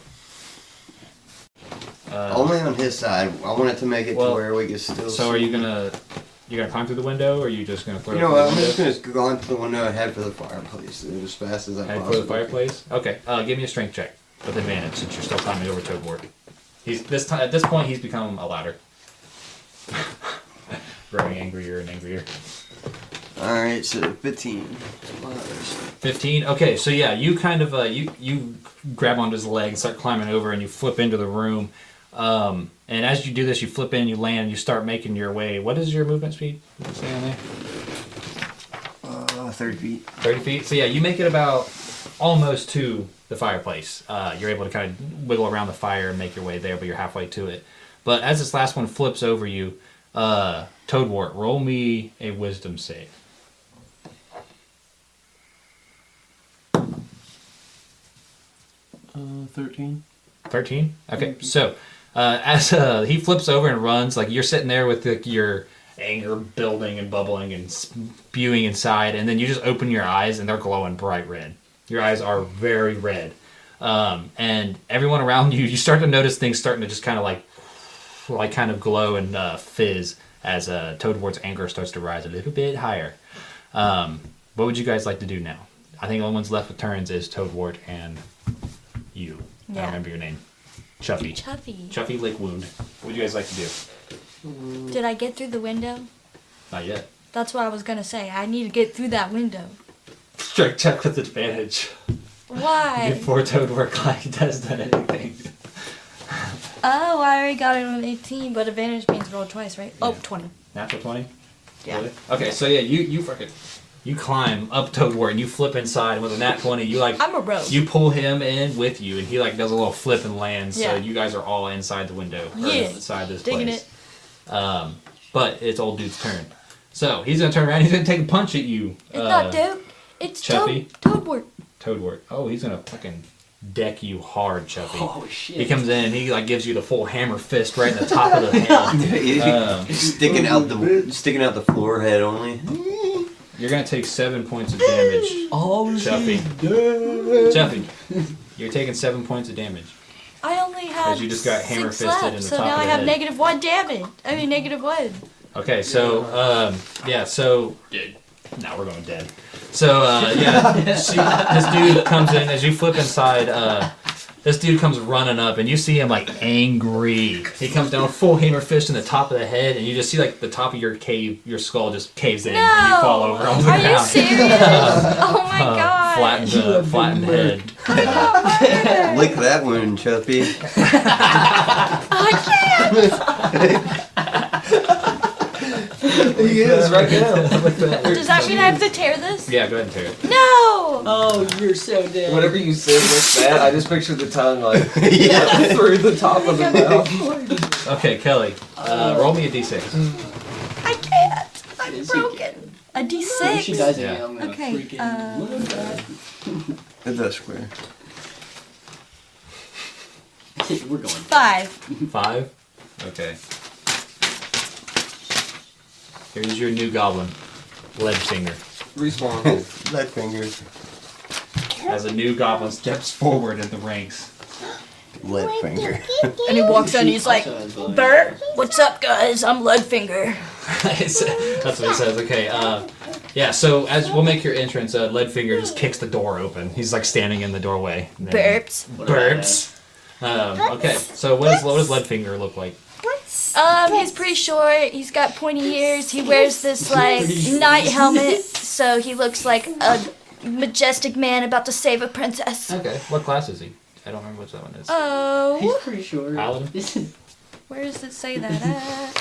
Uh, Only on his side. I want it to make it well, to where we can still so see. are you gonna, you gonna climb through the window, or are you just gonna throw You it know through what? the I'm window? just going to go onto the window and head for the fireplace as fast as I Head possibly for the fireplace? Okay, uh, give me a strength check with advantage since you're still climbing over Toadwort. He's, this time, at this point, he's become a ladder. Growing angrier and angrier. can. Alright, so fifteen. Fifteen. Okay, so yeah, you kind of uh, you you grab onto his leg and start climbing over, and you flip into the room. Um, and as you do this, you flip in, you land, and you start making your way. What is your movement speed? What does it say on there? Uh, thirty feet. Thirty feet. So yeah, you make it about almost to the fireplace. Uh, you're able to kind of wiggle around the fire and make your way there, but you're halfway to it. But as this last one flips over you, uh, Toadwort, roll me a wisdom save. Uh, thirteen. thirteen? Okay, so uh, as uh, he flips over and runs, like you're sitting there with like, your anger building and bubbling and spewing inside, and then you just open your eyes and they're glowing bright red. Your eyes are very red. Um, and everyone around you, you start to notice things starting to just kind of like, like kind of glow and uh, fizz as uh, Toadwort's anger starts to rise a little bit higher. Um, what would you guys like to do now? I think the only ones left with turns is Toadwort and you. I Yeah. don't remember your name. Chuffy. Chuffy. Chuffy Lake Wound. What would you guys like to do? Did I get through the window? Not yet. That's what I was gonna say. I need to get through that window. Strike check with advantage. Why? Before Toadwort like does that anything. Oh, I already got it on eighteen, but advantage means roll twice, right? Oh, Yeah. twenty. Natural twenty? Yeah. Really? Okay, so yeah, you you fucking you climb up Toadwort and you flip inside, and with a nat twenty, you like I'm a rogue. you pull him in with you, and he like does a little flip and lands. Yeah. So you guys are all inside the window or Yeah. inside this Digging place. Um, but it's old dude's turn. So he's gonna turn around. He's gonna take a punch at you. It's uh, not Toad. It's Chuffy? Toad. Toadwort. Toadwort. Oh, he's gonna fucking deck you hard, Chuffy. Oh shit. He comes in and he like gives you the full hammer fist right in the top of the head. Um, sticking out the sticking out the forehead only. you're gonna take seven points of damage. Oh Chuffy. Chuffy, you're taking seven points of damage. I only have you just got hammer six fisted left, in the so top now of I the have head. negative one damage. I mean, negative one. Okay, so um, yeah, so now we're going dead. So uh, yeah, she, this dude comes in as you flip inside. Uh, this dude comes running up, and you see him like angry. He comes down full hammer fist in the top of the head, and you just see like the top of your cave, your skull just caves in, No. and you fall over on the Are you ground. serious? Oh my Uh, god. flattened, uh, flattened head. Lick that wound, Chuffy. I He is right now. can't. Does that mean I have to tear this? Yeah, go ahead and tear it. No. Oh, you're so dead. Whenever you said with that, I just pictured the tongue like Yeah. through the top of the mouth. Okay, Kelly, uh, roll me a d six. I can't. I'm Is he broken. A D If she six. dies Yeah. again, I'm gonna Okay, freaking uh, love that. Hit that square. We're going. Five. Five? Okay. Here's your new goblin, Leadfinger. Respawn. Lead fingers. As a new goblin steps forward in the ranks. Lead finger. And he walks in and he's like, Also has volume. Bert, what's up, guys? I'm Leadfinger. It's- That's what it says. Okay. Uh, yeah. So as we'll make your entrance, uh, Leadfinger just kicks the door open. He's like standing in the doorway. And then- Burps. Burps. Um, okay. So what does what does Leadfinger look like? Um, he's pretty short. He's got pointy ears. He wears this like knight helmet, so he looks like a majestic man about to save a princess. Okay. What class is he? I don't remember what that one is. He's Oh, pretty sure. Paladin? This is where does it say that at?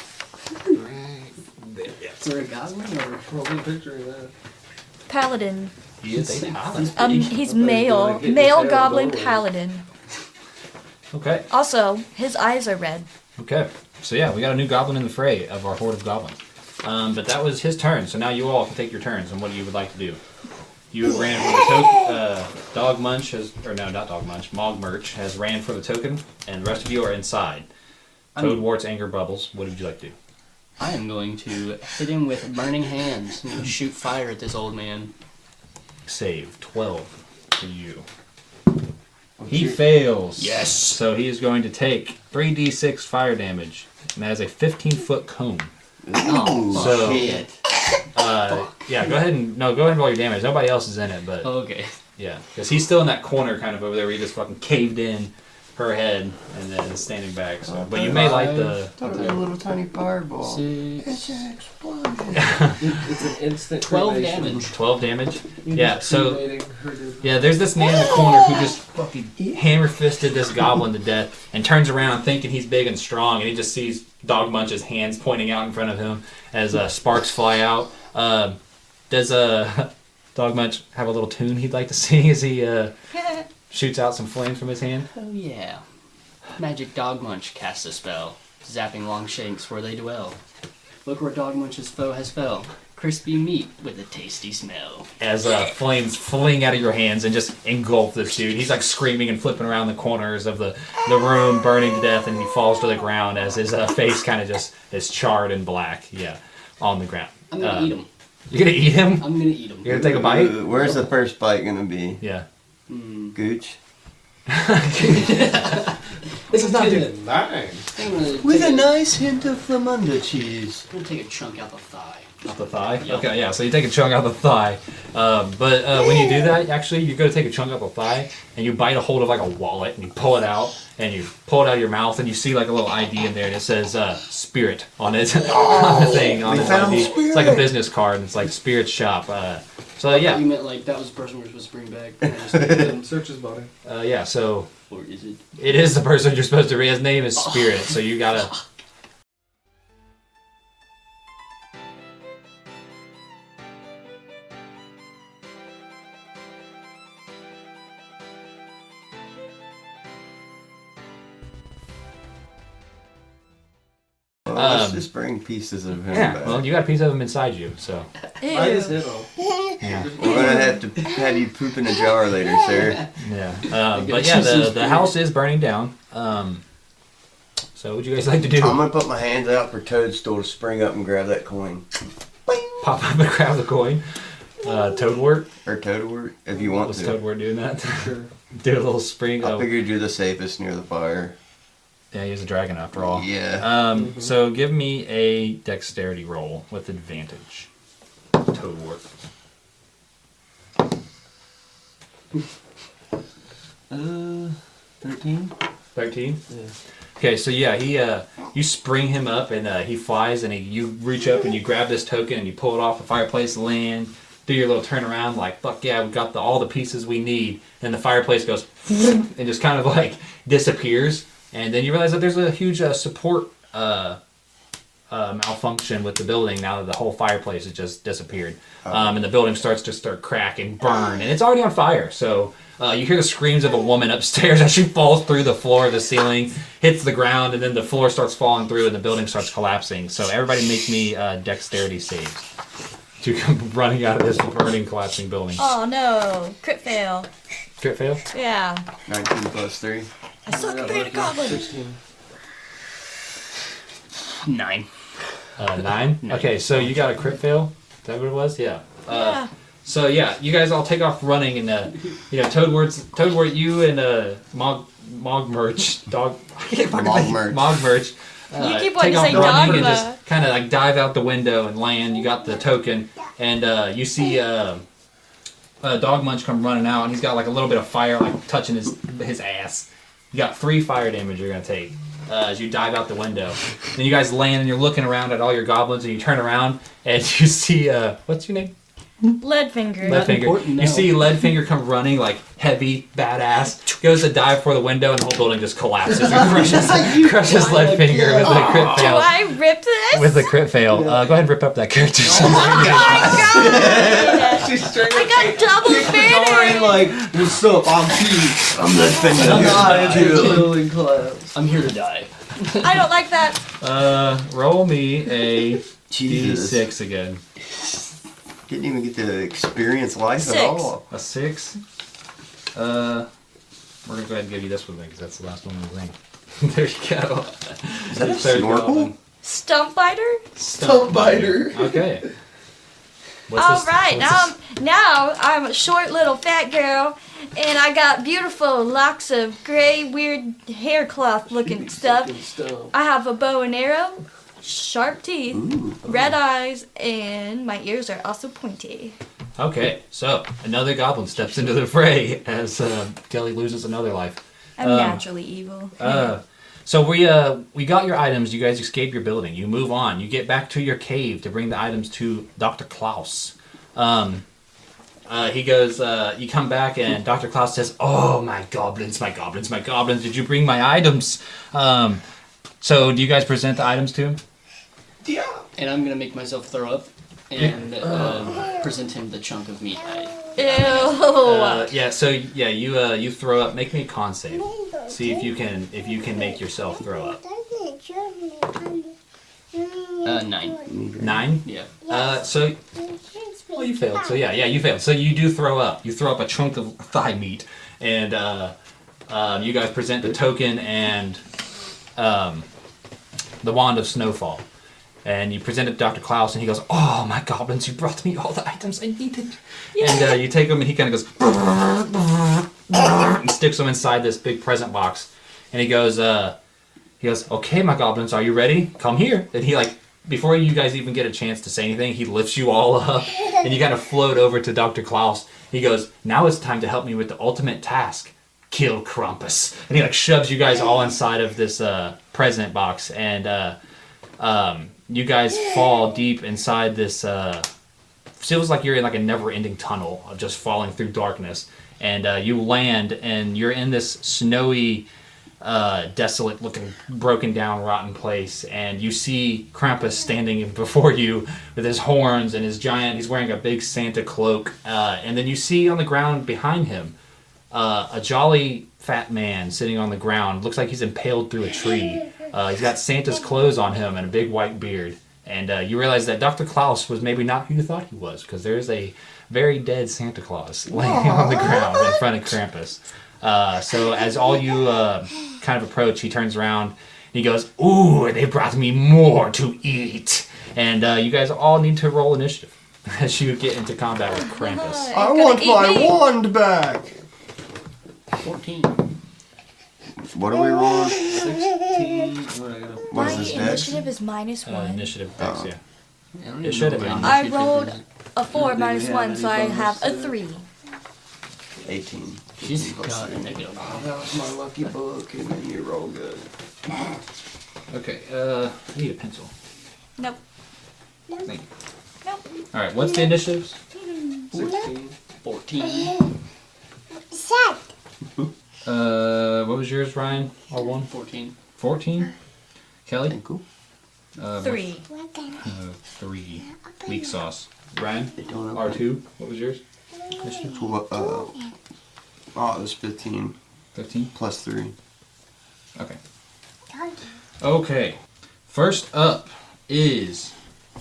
for a goblin or What we picturing that? Paladin. He is a paladin. Um, he's male, male goblin paladin. Okay. Also, his eyes are red. Okay. So yeah, we got a new goblin in the fray of our horde of goblins. Um, but that was his turn. So now you all can take your turns on what you would like to do. You ran for the token. Uh, Dog Munch has, or no, not Dog Munch. Mog Merch has ran for the token, and the rest of you are inside. Toadwart's anger bubbles. What would you like to do? I am going to hit him with burning hands and shoot fire at this old man. Save twelve for you. He fails. Yes. So he is going to take three d six fire damage, and that is a fifteen foot cone. Oh, So- shit. Uh, yeah, go ahead and no, go ahead and roll your damage. Nobody else is in it, but Okay. yeah, because he's still in that corner, kind of over there, where he just fucking caved in her head and then is standing back. So, but you may light the. Thought it was a little tiny fireball. Six. It's an explosion. It's an instant Twelve cremation. damage. twelve damage. You're Yeah, just so cremating her to- yeah, there's this man in the corner who just fucking hammer fisted this goblin to death and turns around thinking he's big and strong, and he just sees Dog Munch's hands pointing out in front of him as uh, sparks fly out. Uh, does uh, Dog Munch have a little tune he'd like to sing as he uh, shoots out some flames from his hand? Oh yeah. Magic Dog Munch casts a spell, zapping long shanks where they dwell. Look where Dog Munch's foe has fell. Crispy meat with a tasty smell. As uh, flames fling out of your hands and just engulf this dude. He's like screaming and flipping around the corners of the, the room, burning to death, and he falls to the ground as his uh, face kind of just is charred and black. Yeah, on the ground. I'm gonna Uh, eat him. You're gonna eat him? I'm gonna eat him. You're gonna take a bite? Uh, Where's the first bite gonna be? Yeah. Mm. Gooch? This is not Nine. I'm gonna With take a nice hint of Flamunda cheese. I'm gonna take a chunk out the thigh. Off the thigh? Yep. Okay, yeah, so you take a chunk out of the thigh. Um, but uh, when you do that, actually, you go to take a chunk out of the thigh, and you bite a hold of like a wallet, and you pull it out, and you pull it out of your mouth, and you see like a little I D in there, and it says uh, Spirit on it. on the thing, on we this found I D. It's like a business card, and it's like Spirit Shop. Uh, so yeah, You meant like that was the person we were supposed to bring back. and I just didn't. Search his body. uh, yeah, so Or is it? it is the person you're supposed to read. His name is Spirit, so you gotta... Well, let's Um, just bring pieces of him Yeah, back. well, you got a piece of him inside you, so... I just Ew. hit him. Yeah. We're gonna have to have you poop in a jar later, sir. Yeah, um, but yeah, the, the house is burning down. Um, so what would you guys like to do? I'm gonna put my hands out for Toadstool to spring up and grab that coin. Pop up and grab the coin. Uh, Toadwort? Or Toadwort, if you want Was to. Toadwort doing that? Sure. Do a little spring. I Oh, figured you're the safest near the fire. yeah, he's a dragon after all. Yeah. Um, so give me a dexterity roll with advantage. Toadwort. Uh, thirteen. Thirteen. Yeah. Okay, so yeah, he uh, you spring him up and uh, he flies and he, you reach up and you grab this token and you pull it off the fireplace, land, do your little turnaround like fuck yeah, we got the all the pieces we need, and the fireplace goes and just kind of like disappears, and then you realize that there's a huge uh, support uh, uh, malfunction with the building now that the whole fireplace has just disappeared, um, and the building starts to start crack and burn, and it's already on fire, so. Uh, you hear the screams of a woman upstairs as she falls through the floor of the ceiling, hits the ground, and then the floor starts falling through and the building starts collapsing. So everybody make me uh, dexterity saves to come running out of this burning, collapsing building. Oh no, crit fail. Crit fail? Yeah. nineteen plus three. I suck at being a goblin. sixteen. Nine. Uh, nine? Okay, so you got a crit fail? Is that what it was? Yeah. Uh, Yeah. So yeah, you guys all take off running, and uh, you know, Toadwart's Toadwart, you and uh, Mog Mogmerch, dog, I can't fucking think- Mogmerch. Mogmerch. Uh, You keep wanting take to off say running and dogma. just kind of like dive out the window and land. You got the token, and uh, you see uh, uh, Dog Munch come running out, and he's got like a little bit of fire like touching his his ass. You got three fire damage you're gonna take uh, as you dive out the window. Then you guys land, and you're looking around at all your goblins, and you turn around and you see uh, what's your name? Leadfinger. Not Leadfinger. important now. You see Leadfinger come running like heavy, badass, goes to dive for the window, and the whole building just collapses and crushes, crushes Leadfinger with a crit Do fail. I rip this? With a crit fail. Uh, go ahead and rip up that character. Oh my god! She's straight I got double Already banner! like, what's up? I'm Pete. I'm the defender. I'm not of into the building collapse. I'm here to die. I don't like that. uh, roll me a D Jesus. six again. Didn't even get to experience life Six. at all. A six. Uh, we're gonna go ahead and give you this one then, because that's the last one of the thing. There you go. Is that a Third snorkel? goblin. Stump biter? Stump biter. Okay. What's All this- right, what's now this- I'm, now I'm a short little fat girl, and I got beautiful locks of gray, weird hair cloth looking stuff. Fucking stuff. I have a bow and arrow, sharp teeth, Ooh. red eyes, and my ears are also pointy. Okay, so another goblin steps into the fray as uh, Kelly loses another life. I'm Um, naturally evil. Uh, so we uh we got your items. You guys escape your building. You move on. You get back to your cave to bring the items to Doctor Klaus. Um, uh, he goes. Uh, you come back and Doctor Klaus says, "Oh my goblins, my goblins, my goblins! Did you bring my items?" Um, so do you guys present the items to him? Yeah. And I'm gonna make myself throw up and um, present him the chunk of meat. I, Ew. Uh, yeah. So yeah, you uh you throw up. Make me a con save. See if you can if you can make yourself throw up. uh, nine. Nine. Yeah. Uh, so well, you failed. So yeah, yeah, you failed. So you do throw up. You throw up a chunk of thigh meat, and uh, um, you guys present the token and um, the wand of snowfall, and you present it to Doctor Klaus, and he goes, "Oh my goblins, you brought me all the items I needed." And uh, you take them, and he kind of goes and sticks them inside this big present box, and he goes, uh, he goes, "Okay, my goblins, are you ready? Come here." And he like before you guys even get a chance to say anything, he lifts you all up, and you kind of float over to Doctor Klaus. He goes, "Now it's time to help me with the ultimate task. Kill Krampus." And he like shoves you guys all inside of this uh, present box, and uh, um, you guys fall deep inside this. Uh, feels like you're in like a never-ending tunnel of just falling through darkness, and uh, you land, and you're in this snowy, uh, desolate-looking, broken-down, rotten place, and you see Krampus standing before you with his horns and his giant. He's wearing a big Santa cloak, uh, and then you see on the ground behind him. Uh, a jolly fat man sitting on the ground. Looks like he's impaled through a tree. Uh, he's got Santa's clothes on him and a big white beard. And uh, you realize that Doctor Klaus was maybe not who you thought he was, because there's a very dead Santa Claus laying on the ground in front of Krampus. Uh, so as all you uh, kind of approach, he turns around and he goes, "Ooh, they brought me more to eat." And uh, you guys all need to roll initiative as you get into combat with Krampus. I want my wand back. fourteen. What are we rolling? sixteen. What I gotta- What My is this dex? initiative is minus Uh, one. initiative dex, Oh. yeah. I don't It even should know have what been. my I initiative rolled is. a four think minus we have one, any so I have a bonuses. three. eighteen. She's Plus got a three. negative. Oh, that was my lucky book, and then you roll good. Okay, uh, I need a pencil. Nope. Thank you. Nope. Alright, what's the initiatives? sixteen. fourteen. Set. Uh, what was yours, Ryan? R one? fourteen. fourteen? Kelly? Cool. Uh, Three. Uh, three. Weak sauce. Ryan? They don't R two? What was yours? Tw- uh, oh, it was fifteen fifteen? plus three. Okay. Okay. First up is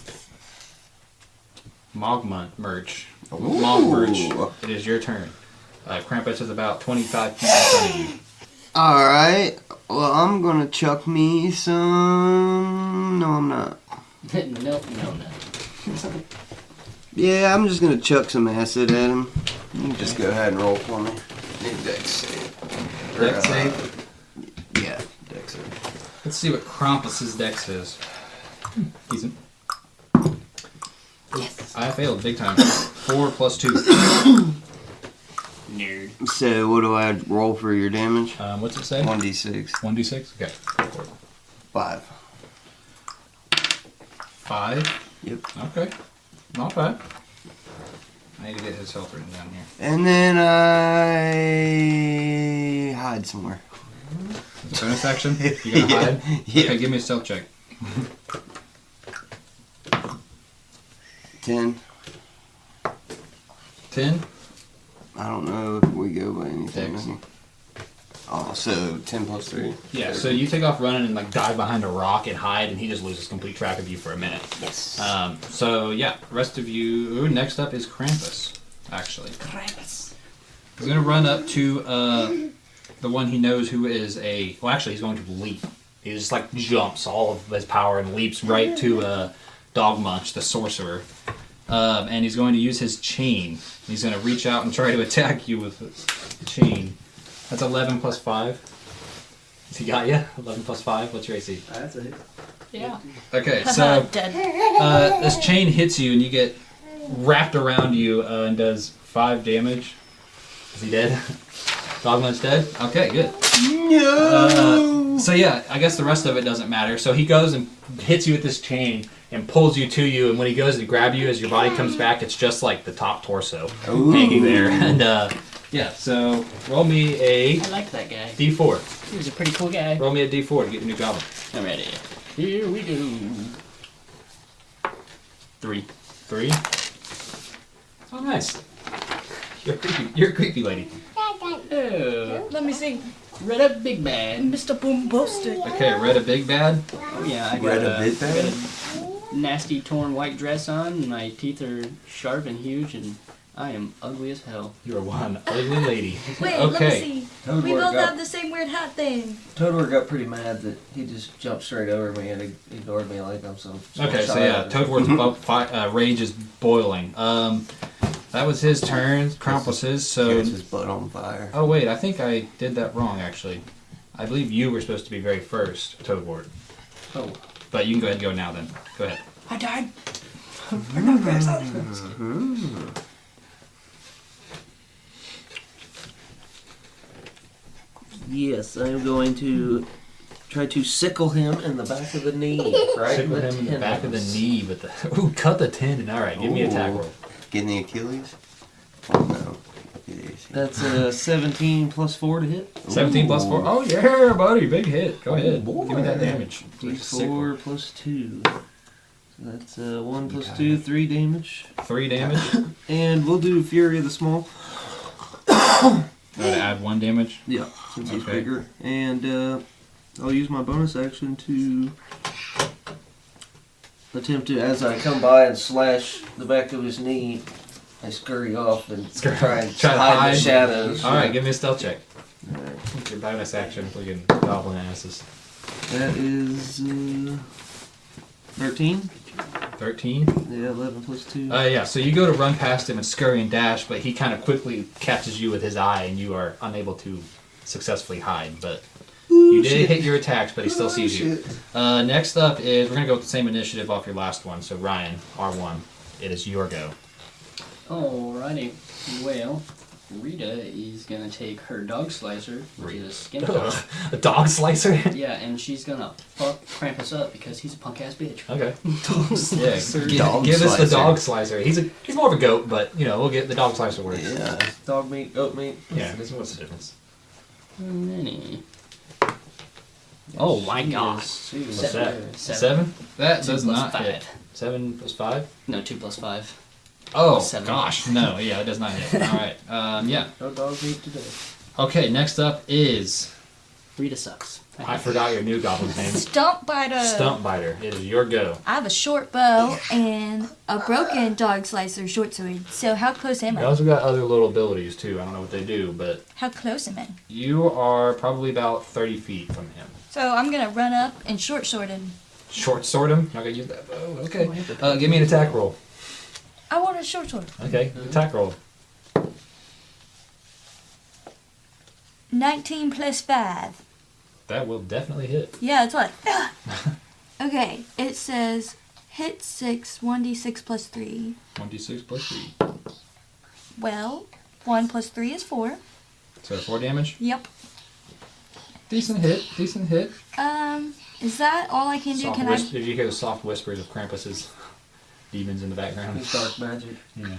Mogma merch. Mog merch. It is your turn. Uh, Krampus is about twenty-five feet in front of you. Alright, well, I'm gonna chuck me some. No, I'm not. no, no, no. Yeah, I'm just gonna chuck some acid at him. You can just go ahead and roll for me. Need dex save. Or, Dex uh, save? Yeah, dex save. Let's see what Krampus's dex is. Decent. Yes. I failed big time. Four plus two. Nerd. So, what do I roll for your damage? Um, what's it say? one d six. One d six? Okay. Go for it. Five. Five? Yep. Okay. Not bad. I need to get his health written down here. And then I hide somewhere. Bonus action? You gonna hide? Yeah. Okay, give me a stealth check. Ten. Ten? I don't know if we go by anything. Dex. Oh, so ten plus three. Yeah, so you take off running and like dive behind a rock and hide, and he just loses complete track of you for a minute. Yes. Um, so yeah, rest of you. Ooh, next up is Krampus, actually. Krampus. He's gonna run up to uh, the one he knows who is a. Well, actually, he's going to leap. He just like jumps all of his power and leaps right to uh, Dogmunch, the sorcerer. Um, and he's going to use his chain. He's going to reach out and try to attack you with the chain. That's eleven plus five. Has he got you? eleven plus five? What's your A C? That's a hit. Yeah. Okay, so Dead. uh, this chain hits you and you get wrapped around you uh, and does five damage. Is he dead? Dogman's dead? Okay, good. No. Uh, so yeah, I guess the rest of it doesn't matter. So he goes and hits you with this chain and pulls you to you, and when he goes to grab you as your body comes back, it's just like the top torso Ooh. hanging there. And uh, yeah, so roll me a I liked that guy. D four. He was a pretty cool guy. Roll me a D four to get your new goblin. I'm ready. Here we go. Three. Three. Oh, nice. You're a creepy, you're a creepy lady. Oh, Let me see. Red Up Big Bad. Mister Boombastic. Okay, red a big bad. Oh yeah, I got, Red a, a bit I bad? got a nasty torn white dress on, and my teeth are sharp and huge, and I am ugly as hell. You're one ugly lady. Wait, okay. let me see. Toad We Wart both got, have the same weird hat thing. Toadwort got pretty mad that he just jumped straight over me and ignored me like I'm some. some Okay, so child. yeah, Toadwart's bu- fi- uh, rage is boiling. Um, that was his turn. Krampus's. So. Gets his butt on fire. Oh wait, I think I did that wrong actually. I believe you were supposed to be very first, Toadwart. Oh, But you can go ahead and go now then. Go ahead. I died. Yes, I'm going to try to sickle him in the back of the knee. Right? Sickle him in the back of the knee with the. Ooh, cut the tendon. All right, give me an attack roll. Getting the Achilles? Oh no. Get A C. That's a seventeen plus four to hit. seventeen plus four. Oh yeah, buddy, big hit. Go ahead. boy. Give me that damage. D four plus two. So that's uh, one plus two, three damage. Three damage. And we'll do Fury of the Small. I'm gonna add one damage. Yeah, since he's Okay. bigger. And uh, I'll use my bonus action to attempt to, as I come by and slash the back of his knee, I scurry off and Scurry. try and Try to hide, hide. the shadows. All right, give me a stealth check. Alright. Your bonus action, freaking goblin asses. That is uh, thirteen. Thirteen. Yeah, eleven plus two. Uh, yeah. So you go to run past him and scurry and dash, but he kind of quickly catches you with his eye, and you are unable to successfully hide. But you did hit your attacks, but he still sees you. Uh, next up is we're gonna go with the same initiative off your last one. So Ryan, R one, it is your go. Alrighty. Well, Rita is gonna take her dog slicer, which is a skin dog. A dog slicer. Yeah, and she's gonna fuck Krampus up because he's a punk ass bitch. Okay. Dog slicer. Yeah, give, Dog give us the slicer. dog slicer. He's a he's more of a goat, but you know we'll get the dog slicer works. Yeah. Dog meat, goat meat. Yeah. What's what's the difference? Many. Oh my She god. is- she is- What's that? Seven. Seven? That Two does plus not five. hit. Seven plus five. No, two plus five. Oh Seven. gosh, no. Yeah, it does not hit. All right. Um, yeah. No dog meat today. Okay. Next up is Rita sucks. I forgot your new goblin's name. Stump biter. Stump biter. It is your go. I have a short bow and a broken dog slicer short sword. So how close am You I? also got other little abilities too. I don't know what they do, but How close am I? you are probably about thirty feet from him. So I'm gonna run up and short sword him. Short sword him. Not gonna use that bow. Okay. Uh, give me an attack roll. I want a short sword. Okay. Attack roll. nineteen plus five. That will definitely hit. Yeah, that's what. Okay, it says hit six, one d six plus three. One d six plus three. Well, one plus three is four. So four damage. Yep. Decent hit. Decent hit. Um, is that all I can do? Soft Can whis- Did you hear the soft whispers of Krampus's demons in the background? It's dark magic. Yeah.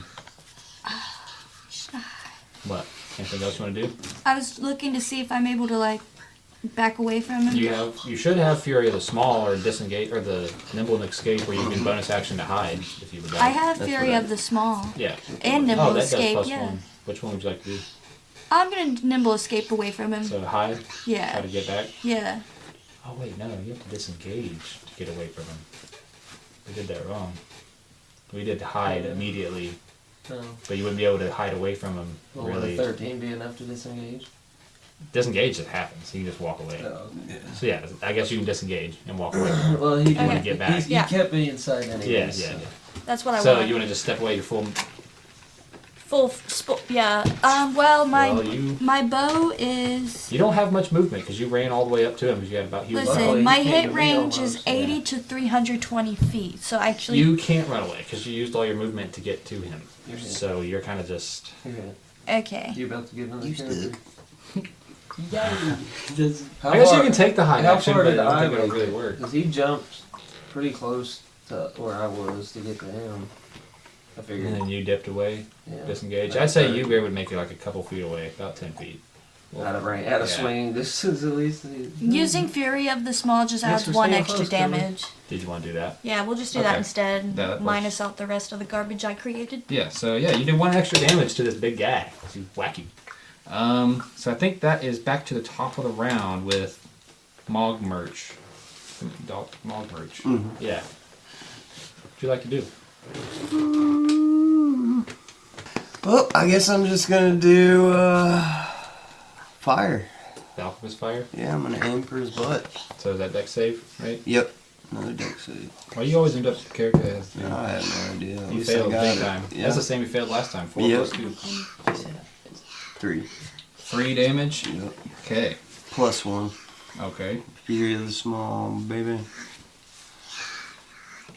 What? Anything else you want to do? I? I was looking to see if I'm able to like back away from him. You have. You should have Fury of the Small or disengage or the Nimble and Escape, where you can bonus action to hide if you would like. I have That's Fury what I- of the Small Yeah. and Nimble Oh, that Escape. does plus Yeah, one. Which one would you like to do? I'm gonna Nimble Escape away from him. So hide. Try yeah, to get back. yeah. Oh wait, no, you have to disengage to get away from him. We did that wrong. We did hide immediately, No. but you wouldn't be able to hide away from him. Well, would a Really, thirteen be enough to disengage? disengage just happens. You can just walk away. No. So yeah, I guess you can disengage and walk away. From him. Well, he Okay. Want to get back? He, Yeah. he kept me inside anyways. Yeah, yeah, so- yeah. That's what I So want. you want to just step away your full? Full sp- yeah. Um. Well, my Well, you my bow is. you don't have much movement because you ran all the way up to him because you had about he was Listen, Well, he my came hit to me range almost, is eighty yeah. to three hundred twenty feet. So actually, You can't run away because you used all your movement to get to him. You're hit. So you're kind of just. You're hit. okay. You about to give him the You character? Does, How I guess far- you can take the hide How action, far but did I don't I think it'll make really it? work. Because he jumped pretty close to where I was to get to him. I And figured. then you dipped away, Yeah. disengage. Like I'd say thirty. you Bear would make it like a couple feet away, about ten feet. Out of range, out of Yeah. swinging distance at least. Using Fury of the Small just Yes, adds we're one staying extra close to him. damage. Did you want to do that? Yeah, we'll just do Okay. that instead. Yeah, that works. minus out the rest of the garbage I created. Yeah, so yeah, you did one extra damage to this big guy. He's wacky. Um, so I think that is back to the top of the round with Mog Merch. Dog Mog Merch. Mhm. Yeah. What'd you like to do? Well, I guess I'm just gonna do uh, fire. The Alchemist Fire? Yeah, I'm gonna aim for his butt. So is that deck save, right? Yep. Another deck save. Well, you always end up with the character as you, know, I have no idea. At you least I failed got big it. time. Yeah. That's the same you failed last time. Four Yep. plus two. Three. Three damage. Yep. Okay. Plus one. Okay. Fury of the Small, baby.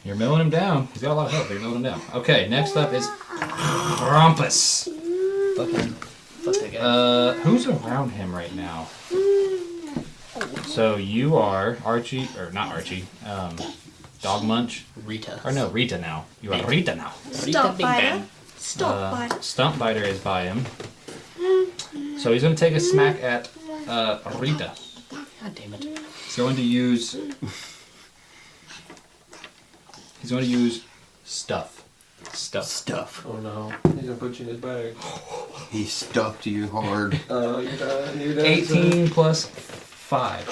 You're mowing him down. He's got a lot of health. You're mowing him down. Okay, next up is Krampus. Fuck him. Fuck that guy. Uh, who's around him right now? So you are Archie, or not Archie, um, Dog Munch. Rita. Or no, Rita now. You are Rita now. Stump Big biter. Bang. Stump Uh, biter. Stump Biter is by him. So he's going to take a smack at uh, Rita. God damn it. He's going to use. He's going to use stuff. Stuff. Stuff. Oh no, he's gonna put you in his bag. He stuffed you hard. Oh, you're done. You're done. eighteen plus five.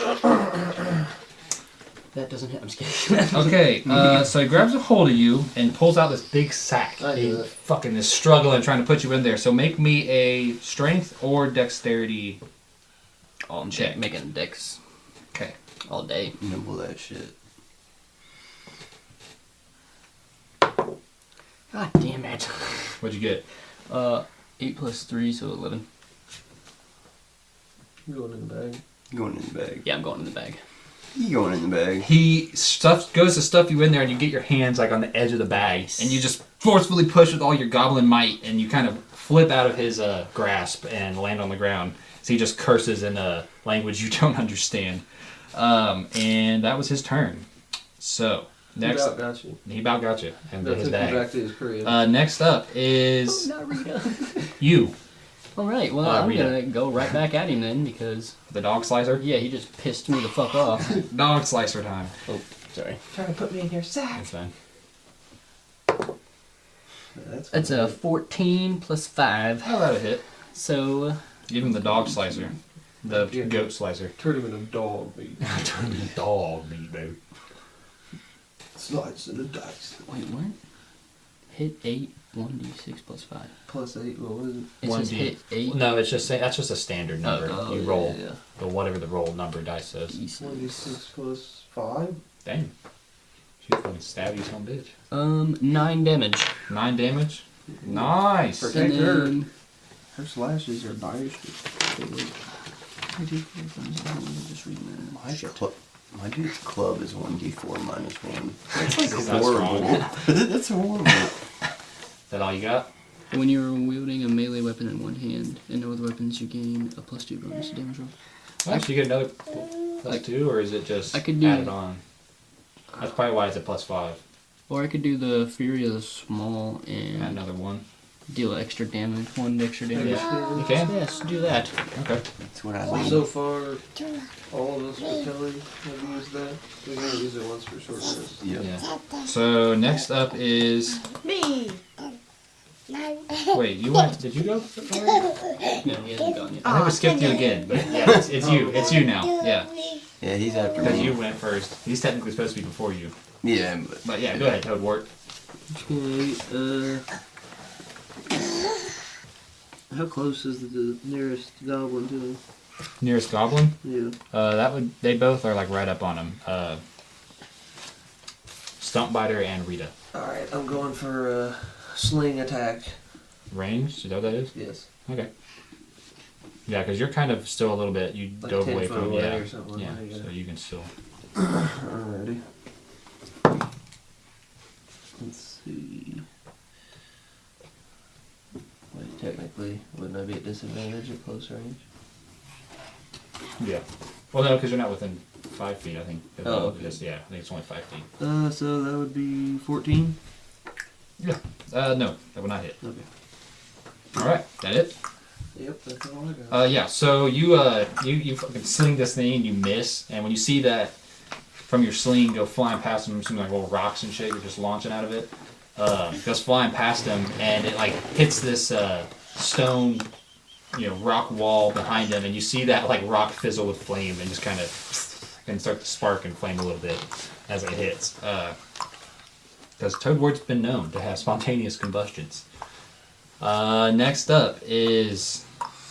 That doesn't hit. I'm just kidding. Okay, uh, so he grabs a hold of you and pulls out this big sack. I He knew it. fucking is struggling trying to put you in there. So make me a strength or dexterity. Oh, I'm Check. check. making dicks Okay. all day. Nibble that shit. God damn it. What'd you get? Uh, eight plus three, so eleven. You're going in the bag. Going in the bag. Yeah, I'm going in the bag. You going in the bag. He stuff goes to stuff you in there, and you get your hands like on the edge of the bag, and you just forcefully push with all your goblin might, and you kind of flip out of his uh, grasp and land on the ground. So he just curses in a language you don't understand. Um, and that was his turn. So next, He about got you. he about got you and That his took you bag. back to his crib. Uh, next up is Not Rita. you, Alright, well, Uh, I'm Rita. gonna go right back at him then, because, the dog slicer. yeah, he just pissed me the fuck off. Dog slicer time. Oh, sorry. Trying to put me in your sack. That's fine. That's That's a fourteen plus five, How about a hit? so, uh, Even the dog slicer, the Yeah. goat slicer. Turn him into a dog meat. Dog meat, baby. Slice of the dice. wait, what? Hit eight, one d six plus five. Plus eight. What was it? It One says D. hit eight. No, it's just saying that's just a standard number. Oh, you yeah, roll yeah, the whatever the roll number dice says. yeah. One d six plus five. Dang. She fucking stab you, some bitch. Um, nine damage. Nine damage. Nice. Protect And her. then, Her slashes are nice. just reading that. My, cl- my dude's club is one d four minus one. That's He's like not horrible. That's horrible. Is that all you got? When you're wielding a melee weapon in one hand and no other weapons, you gain a plus two bonus to damage roll. Well, actually, you get another plus two, or is it just I could do- added on? That's probably why it's a plus five. Or I could do the Fury of the Small Add and another one. deal extra damage, one extra damage. Yeah. You can. Yes, do that. Okay. That's what I So do. far, all of us for Kelly have used that. We're gonna use it once for short rest. Yep. Yeah. So next up is Me. wait. You went? Did you go? already? No, he hasn't gone yet. I think we skipped you again, but yeah, it's, it's you. It's you now. Yeah. Yeah, he's after Because me. you went first. He's technically supposed to be before you. Yeah, but But yeah, go ahead, Toadwort. Okay, uh. How close is the, the nearest goblin to him? Nearest goblin? Yeah. Uh, that would they both are like right up on him. Uh, Stumpbiter and Rita. Alright, I'm going for a sling attack. Range? Is that what that is? Yes. Okay. Yeah, because you're kind of still a little bit. You Like dove ten away foot from away yeah. or something Yeah, like that. so you can still. Alrighty. Let's see. Wait, technically, wouldn't I be at disadvantage at close range? Yeah. Well, no, because you're not within five feet. I think. Oh, okay. Just- yeah, I think it's only five feet. Uh, so that would be fourteen? Yeah. Uh, no, that would not hit. Okay. All right, that it. Yep, that's all I got. Uh, yeah. So you uh you you fucking sling this thing and you miss, and when you see that from your sling go flying past him, some like little rocks and shit, you're just launching out of it. Uh, goes flying past him, and it like hits this uh stone, you know, rock wall behind him, and you see that like rock fizzle with flame and just kind of and start to spark and flame a little bit as it hits. Uh, because Toadwart's been known to have spontaneous combustions. Uh, next up is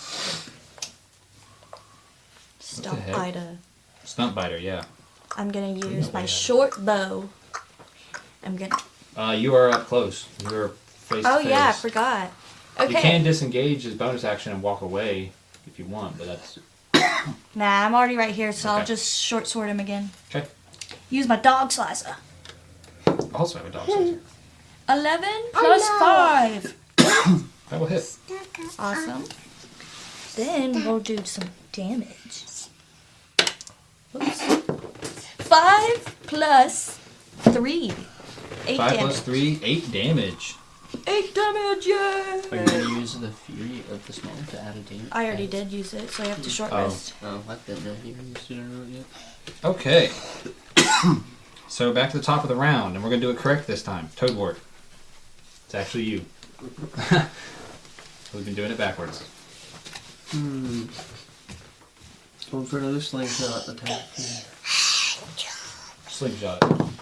Stump heck? biter. Stumpbiter, yeah. I'm gonna use know my that. short bow. I'm gonna. Uh, you are up close. You're face to Oh face. yeah, I forgot. Okay. You can disengage as bonus action and walk away if you want, but that's Nah, I'm already right here, so I'll Okay. just short sword him again. okay. Use my dog slicer. also have a dog slicer. Eleven plus five. That will hit. Awesome. Then we'll do some damage. Oops. Five plus three. Eight Five damage. plus three, eight damage. Eight damage, yay! Are you gonna use the Fury of the Small to add a damage? I already did use it, so I have to short Oh, rest. oh, I didn't know you used it or not yet. Okay. So back to the top of the round, and we're gonna do it correct this time. Toadwort. It's actually you. We've been doing it backwards. Hmm. Going for another slingshot attack. Slingshot.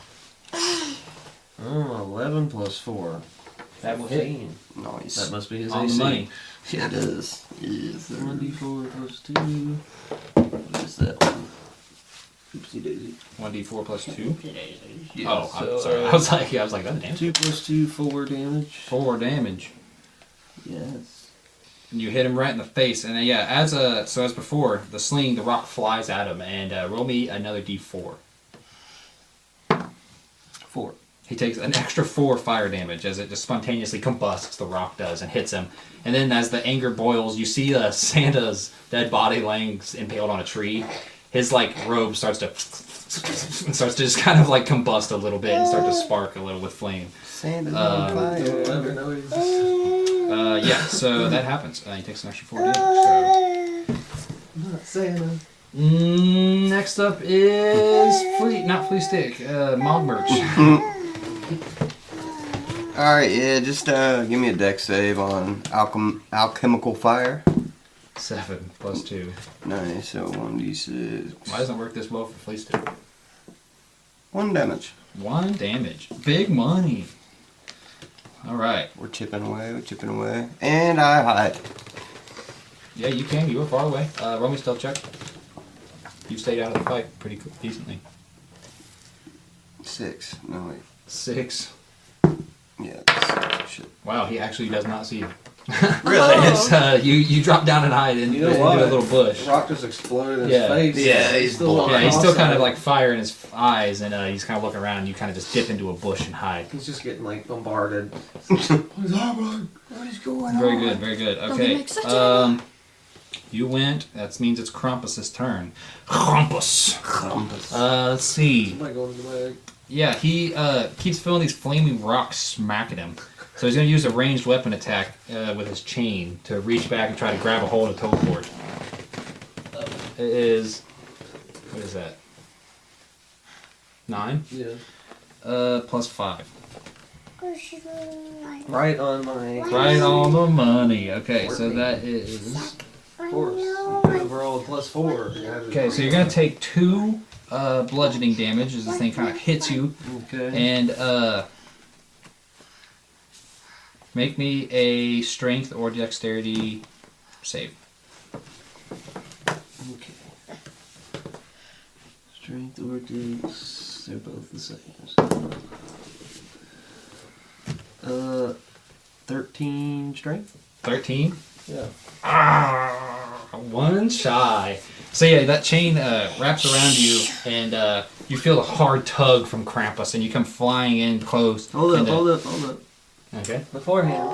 Oh, eleven plus four. That will hit. fourteen. Nice. That must be his On A the C. money. Yeah, it is. Yes, one d sir. four plus two. What is that one? Oopsie daisy. One d four plus two. Yeah, Oh, I'm so, sorry. uh, I was like, I was like, that's damage. two plus two, four damage. Four damage. Yes. And you hit him right in the face, and uh, yeah, as a so as before, the sling, the rock flies at him, and uh, roll me another d four. Four. He takes an extra four fire damage as it just spontaneously combusts, the rock does, and hits him. And then as the anger boils, you see uh, Santa's dead body laying impaled on a tree. His like robe starts to and starts to just kind of like combust a little bit and start to spark a little with flame. Santa's Uh, on fire. Never know he's- Uh, yeah, so that happens. Uh, he takes an extra four damage. So. Not Santa. Mm, next up is Flea, not Flea Stick, uh, Mogmerch. Alright, yeah, just uh, give me a deck save on alchem- alchemical fire. Seven plus two. Nice, so one d six. Why doesn't it work this well for Flea Stick? One damage. One damage. Big money. All right. We're chipping away, we're chipping away. And I hide. Yeah, you can. You were far away. Uh, roll me stealth check. You stayed out of the fight pretty co- decently. Six. No, wait. Six. Yeah, six. Shit. Wow, he actually does not see you. Really? It's, uh, you you drop down and hide in, You know into what? a little bush. The rock just exploded in Yeah. his face. Yeah, he's still blown. Yeah, he's still kind of cross-eyed. like fire in his eyes, and uh, he's kind of looking around. And you kind of just dip into a bush and hide. He's just getting like bombarded. What is going on? Very good, very good. Don't Okay. make such a- Um, you went. That means it's Krampus's turn. Krampus. Compass. Uh, let's see. Somebody going into my egg. Yeah, he uh, keeps feeling these flaming rocks smack at him. So he's going to use a ranged weapon attack uh, with his chain to reach back and try to grab a hold of Toadwort. It is... What is that? Nine? Yeah. Uh, plus five. Right on my. Right on the money. Okay, so that is... Of course. Overall plus four. Okay, so you're going to take two uh, bludgeoning damage as this thing kind of hits you. Okay. And uh, make me a strength or dexterity save. Okay. Strength or dex, they're both the same. Uh, thirteen strength. thirteen. Yeah. Ah, one shy. So yeah, that chain uh, wraps around you, and uh, you feel a hard tug from Krampus, and you come flying in close. Hold up, and, uh, hold up, hold up. Okay. Beforehand.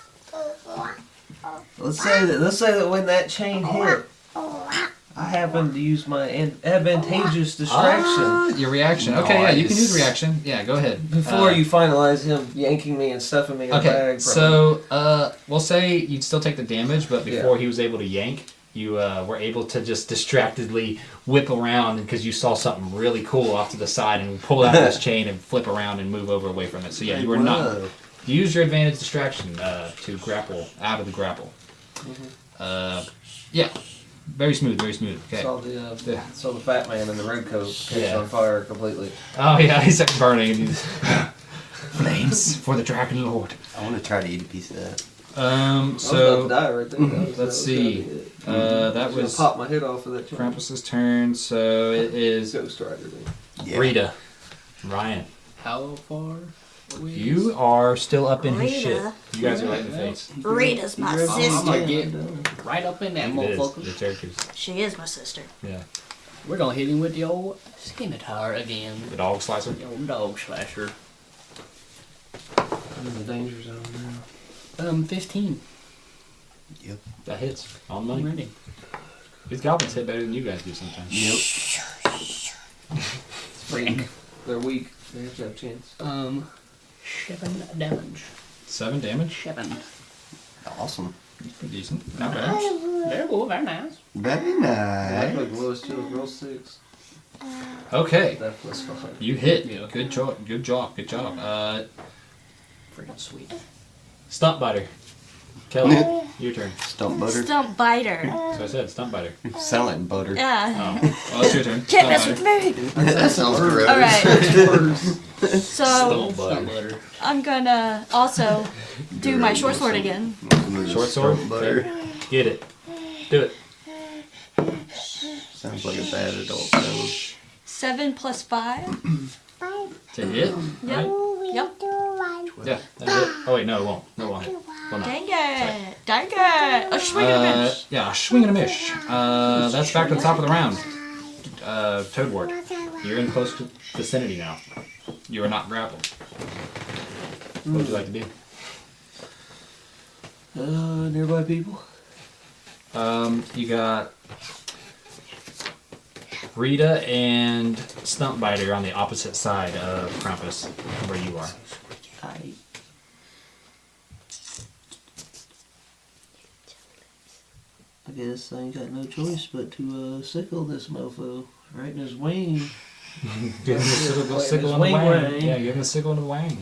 Let's say that. Let's say that when that chain hit, I happened to use my an- advantageous distraction Ah, your reaction. Okay, yeah, you can Nice. use reaction. Yeah, go ahead. before Uh, you finalize him yanking me and stuffing me in a Okay, bag. From so uh, we'll say you'd still take the damage, but before Yeah. he was able to yank, you uh, were able to just distractedly whip around because you saw something really cool off to the side and pull out this chain and flip around and move over away from it. So yeah, you were not. Whoa. You used your advantage distraction uh, to grapple out of the grapple. Mm-hmm. Uh, yeah, very smooth, very smooth. Okay. Saw the uh, Yeah. saw the fat man in the red coat catch Yeah. on fire completely. Oh yeah, he's like burning. And he's flames for the Dragon Lord. I want to try to eat a piece of that. Um, I was so about to die right there. That was- that let's was see. gonna be it. Uh, that I was gonna was pop my head off of that chain. Krampus's turn. So it is Ghost Rider. Then. Yeah. Rita. Ryan. How far away? You are still up in his Rita. shit. You guys are right in the face. Rita's my I'm sister. gonna get right up in that It is. motherfucker. The characters. She is my sister. Yeah. We're gonna hit him with the old scimitar again. The dog slicer. The old dog slasher. I'm in the danger zone now. Um, fifteen. Yep. That hits. On the money. Already. These goblins hit better than you guys do sometimes. Yep. Weak. They're weak. They have to have a chance. Um, seven damage. Seven damage. Seven. Awesome. That's pretty decent. Not bad. Very good, very nice. Very I nice. like the lowest chills. Roll six. Okay. That plus five. You hit. Good job. Good job. Good job. Uh, Freaking sweet. stump biter. Kelly, your turn. Stump butter. Stump biter. So I said stump biter. Sound like butter. Yeah. Oh, well, it's your turn. Can't mess Stump with biter. me. That sounds gross. All right. So Stump Stump butter. butter. I'm gonna also do my short sword again. Short sword. Stump butter. Okay. Get it. Do it. Sounds like a bad adult film. Seven plus five. To hit. Yep. Right? Yep. Yeah. That hit. Oh wait, no, it won't. No, it won't hit. Well, no. Dang it. Dang it. A swing and a Uh, miss. yeah, swing and a miss. Uh, that's back to the top of the round. Uh, Toadwort, you're in close vicinity now. You are not grappled. What would you like to do? Uh, nearby people. Um, you got Rita and Stumpbiter on the opposite side of Krampus, where you are. I. I guess I ain't got no choice but to uh, sickle this mofo right in his wing. Give him the sickle, Right, sickle his in the wing wang. wang. Yeah, give him the sickle in the wang.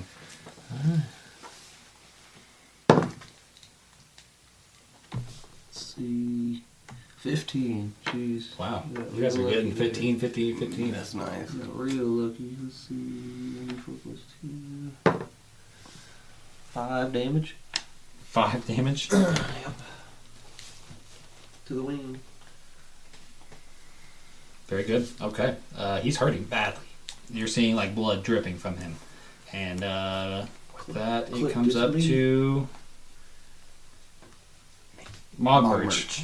Let's see. fifteen. Jeez. Wow, Got you guys are real getting lucky there. fifteen, fifteen, fifteen. That's nice. Got real lucky. Let's see. four plus two. Five damage Five damage. to the wing. Very good. Okay. Uh, he's hurting badly. You're seeing like blood dripping from him. And uh, with that, it Click comes up disbelief. to Mogwurch.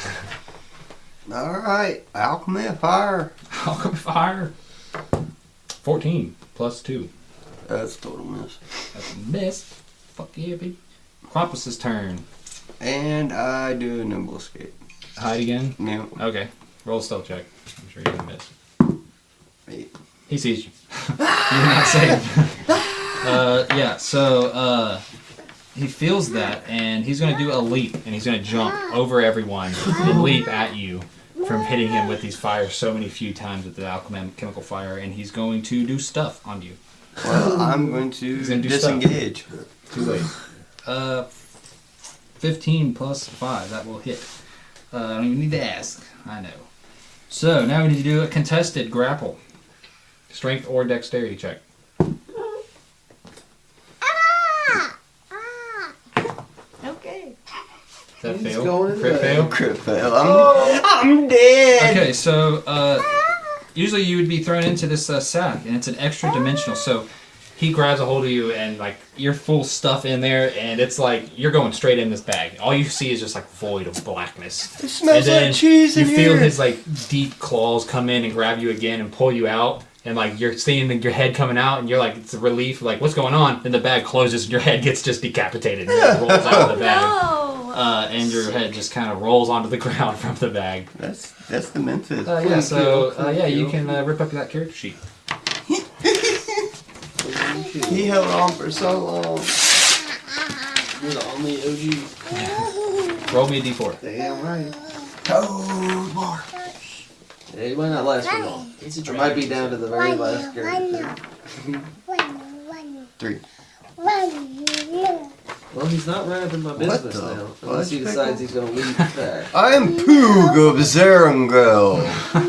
Alright, alchemy of fire. Alchemy fire. fourteen plus two. That's a total miss. That's a miss. Fuck yeah, baby. Krampus's turn. And I do a nimble escape. Hide again. Yep. Okay. Roll a stealth check. I'm sure you're gonna miss. Eight. He sees you. You're not safe. uh, yeah, so uh, he feels that, and he's going to do a leap, and he's going to jump over everyone and leap at you from hitting him with these fires so many few times with the alchemical fire, and he's going to do stuff on you. Well, I'm going to He's gonna do stuff. disengage. Too late. Uh, fifteen plus five, that will hit. Uh, I don't even need to ask. I know. So now we need to do a contested grapple. Strength or dexterity check. Okay. That He's fail. going in Crit there. fail. Crit fail. I'm, I'm dead. Okay, so uh, usually you would be thrown into this uh, sack, and it's an extra dimensional. So he grabs a hold of you, and like you're full stuff in there, and it's like you're going straight in this bag. All you see is just like void of blackness. It smells and then like cheese you in feel here. his like deep claws come in and grab you again and pull you out. And like you're seeing your head coming out, and you're like, it's a relief. Like, what's going on? And the bag closes, and your head gets just decapitated and it rolls out of the bag. No. Uh, and your head just kind of rolls onto the ground from the bag. That's that's the Memphis. Uh, yeah, so uh, yeah, you can uh, rip up that character sheet. He held on for so long. You're the only O G. Roll me a d four. Damn right. Toad bar. Yeah, he might not last for long. It's a It might be down to the very last character. Three. Well, he's not right up in my What business the now. Unless he fudge decides he's gonna leave back. I am Poog of Zerungel.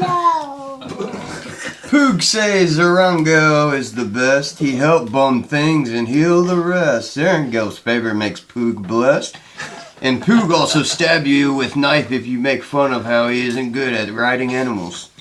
Poog says Zerungel is the best. He helped bum things and heal the rest. Zerengel's favor makes Poog blessed. And Poog also stab you with knife if you make fun of how he isn't good at riding animals.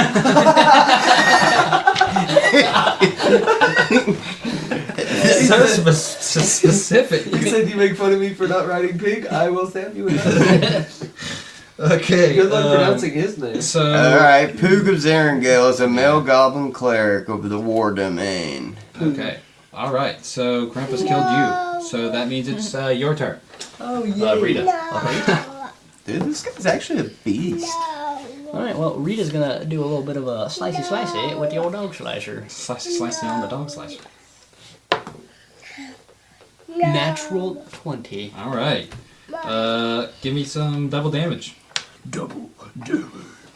So spe- specific. He said you make fun of me for not riding pig. I will stab you with that. Okay. Good luck um, pronouncing his name. So Alright, Poog of Zerungel is a male goblin cleric of the war domain. okay. All right, so Krampus killed you. So that means it's uh, your turn. Oh, Uh, Rita. No. Dude, this guy's actually a beast. Alright, well, Rita's gonna do a little bit of a slicey slicey with the old dog slicer. Slicey slicey on the dog slicer. Natural twenty. All right. Uh, give me some double damage. Double damage.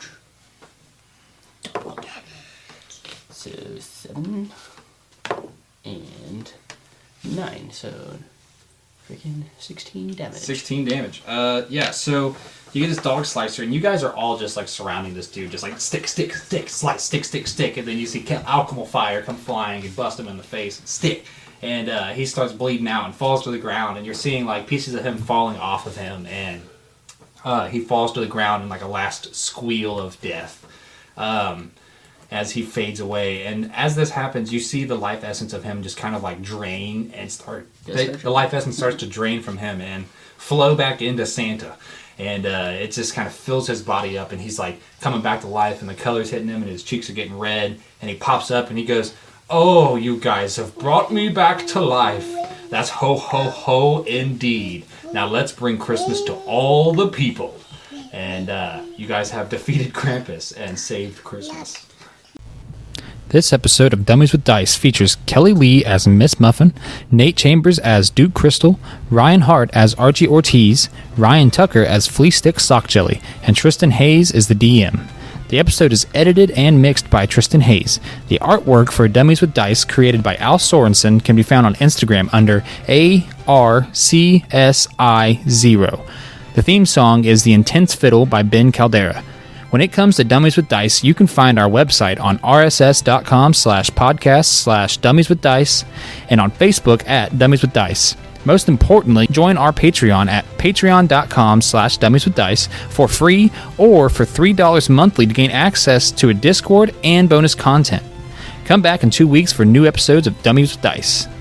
So seven and nine. So freaking sixteen damage. sixteen damage. Uh, yeah, so you get this dog slicer, and you guys are all just like surrounding this dude, just like stick, stick, stick, slice, stick, stick, stick, and then you see alchemical fire come flying and bust him in the face, and stick, and uh, he starts bleeding out and falls to the ground, and you're seeing like pieces of him falling off of him, and uh, he falls to the ground in like a last squeal of death. Um, as he fades away. And as this happens, you see the life essence of him just kind of like drain and start, the, the life essence starts to drain from him and flow back into Santa. And uh, it just kind of fills his body up, and he's like coming back to life, and the color's hitting him, and his cheeks are getting red, and he pops up and he goes, "Oh, you guys have brought me back to life. That's ho ho ho indeed. Now let's bring Christmas to all the people." And uh, you guys have defeated Krampus and saved Christmas. This episode of Dummies with Dice features Kelly Lee as Miss Muffin, Nate Chambers as Duke Crystal, Ryan Hart as Archie Ortiz, Ryan Tucker as Flea Stick Sock Jelly, and Tristan Hayes is the D M. The episode is edited and mixed by Tristan Hayes. The artwork for Dummies with Dice, created by Al Sorensen, can be found on Instagram under A R C S I zero. The theme song is The Intense Fiddle by Ben Caldera. When it comes to Dummies with Dice, you can find our website on rss.com slash podcast slash dummies with dice and on Facebook at Dummies with Dice. Most importantly, join our Patreon at patreon.com slash dummies with dice for free or for three dollars monthly to gain access to a Discord and bonus content. Come back in two weeks for new episodes of Dummies with Dice.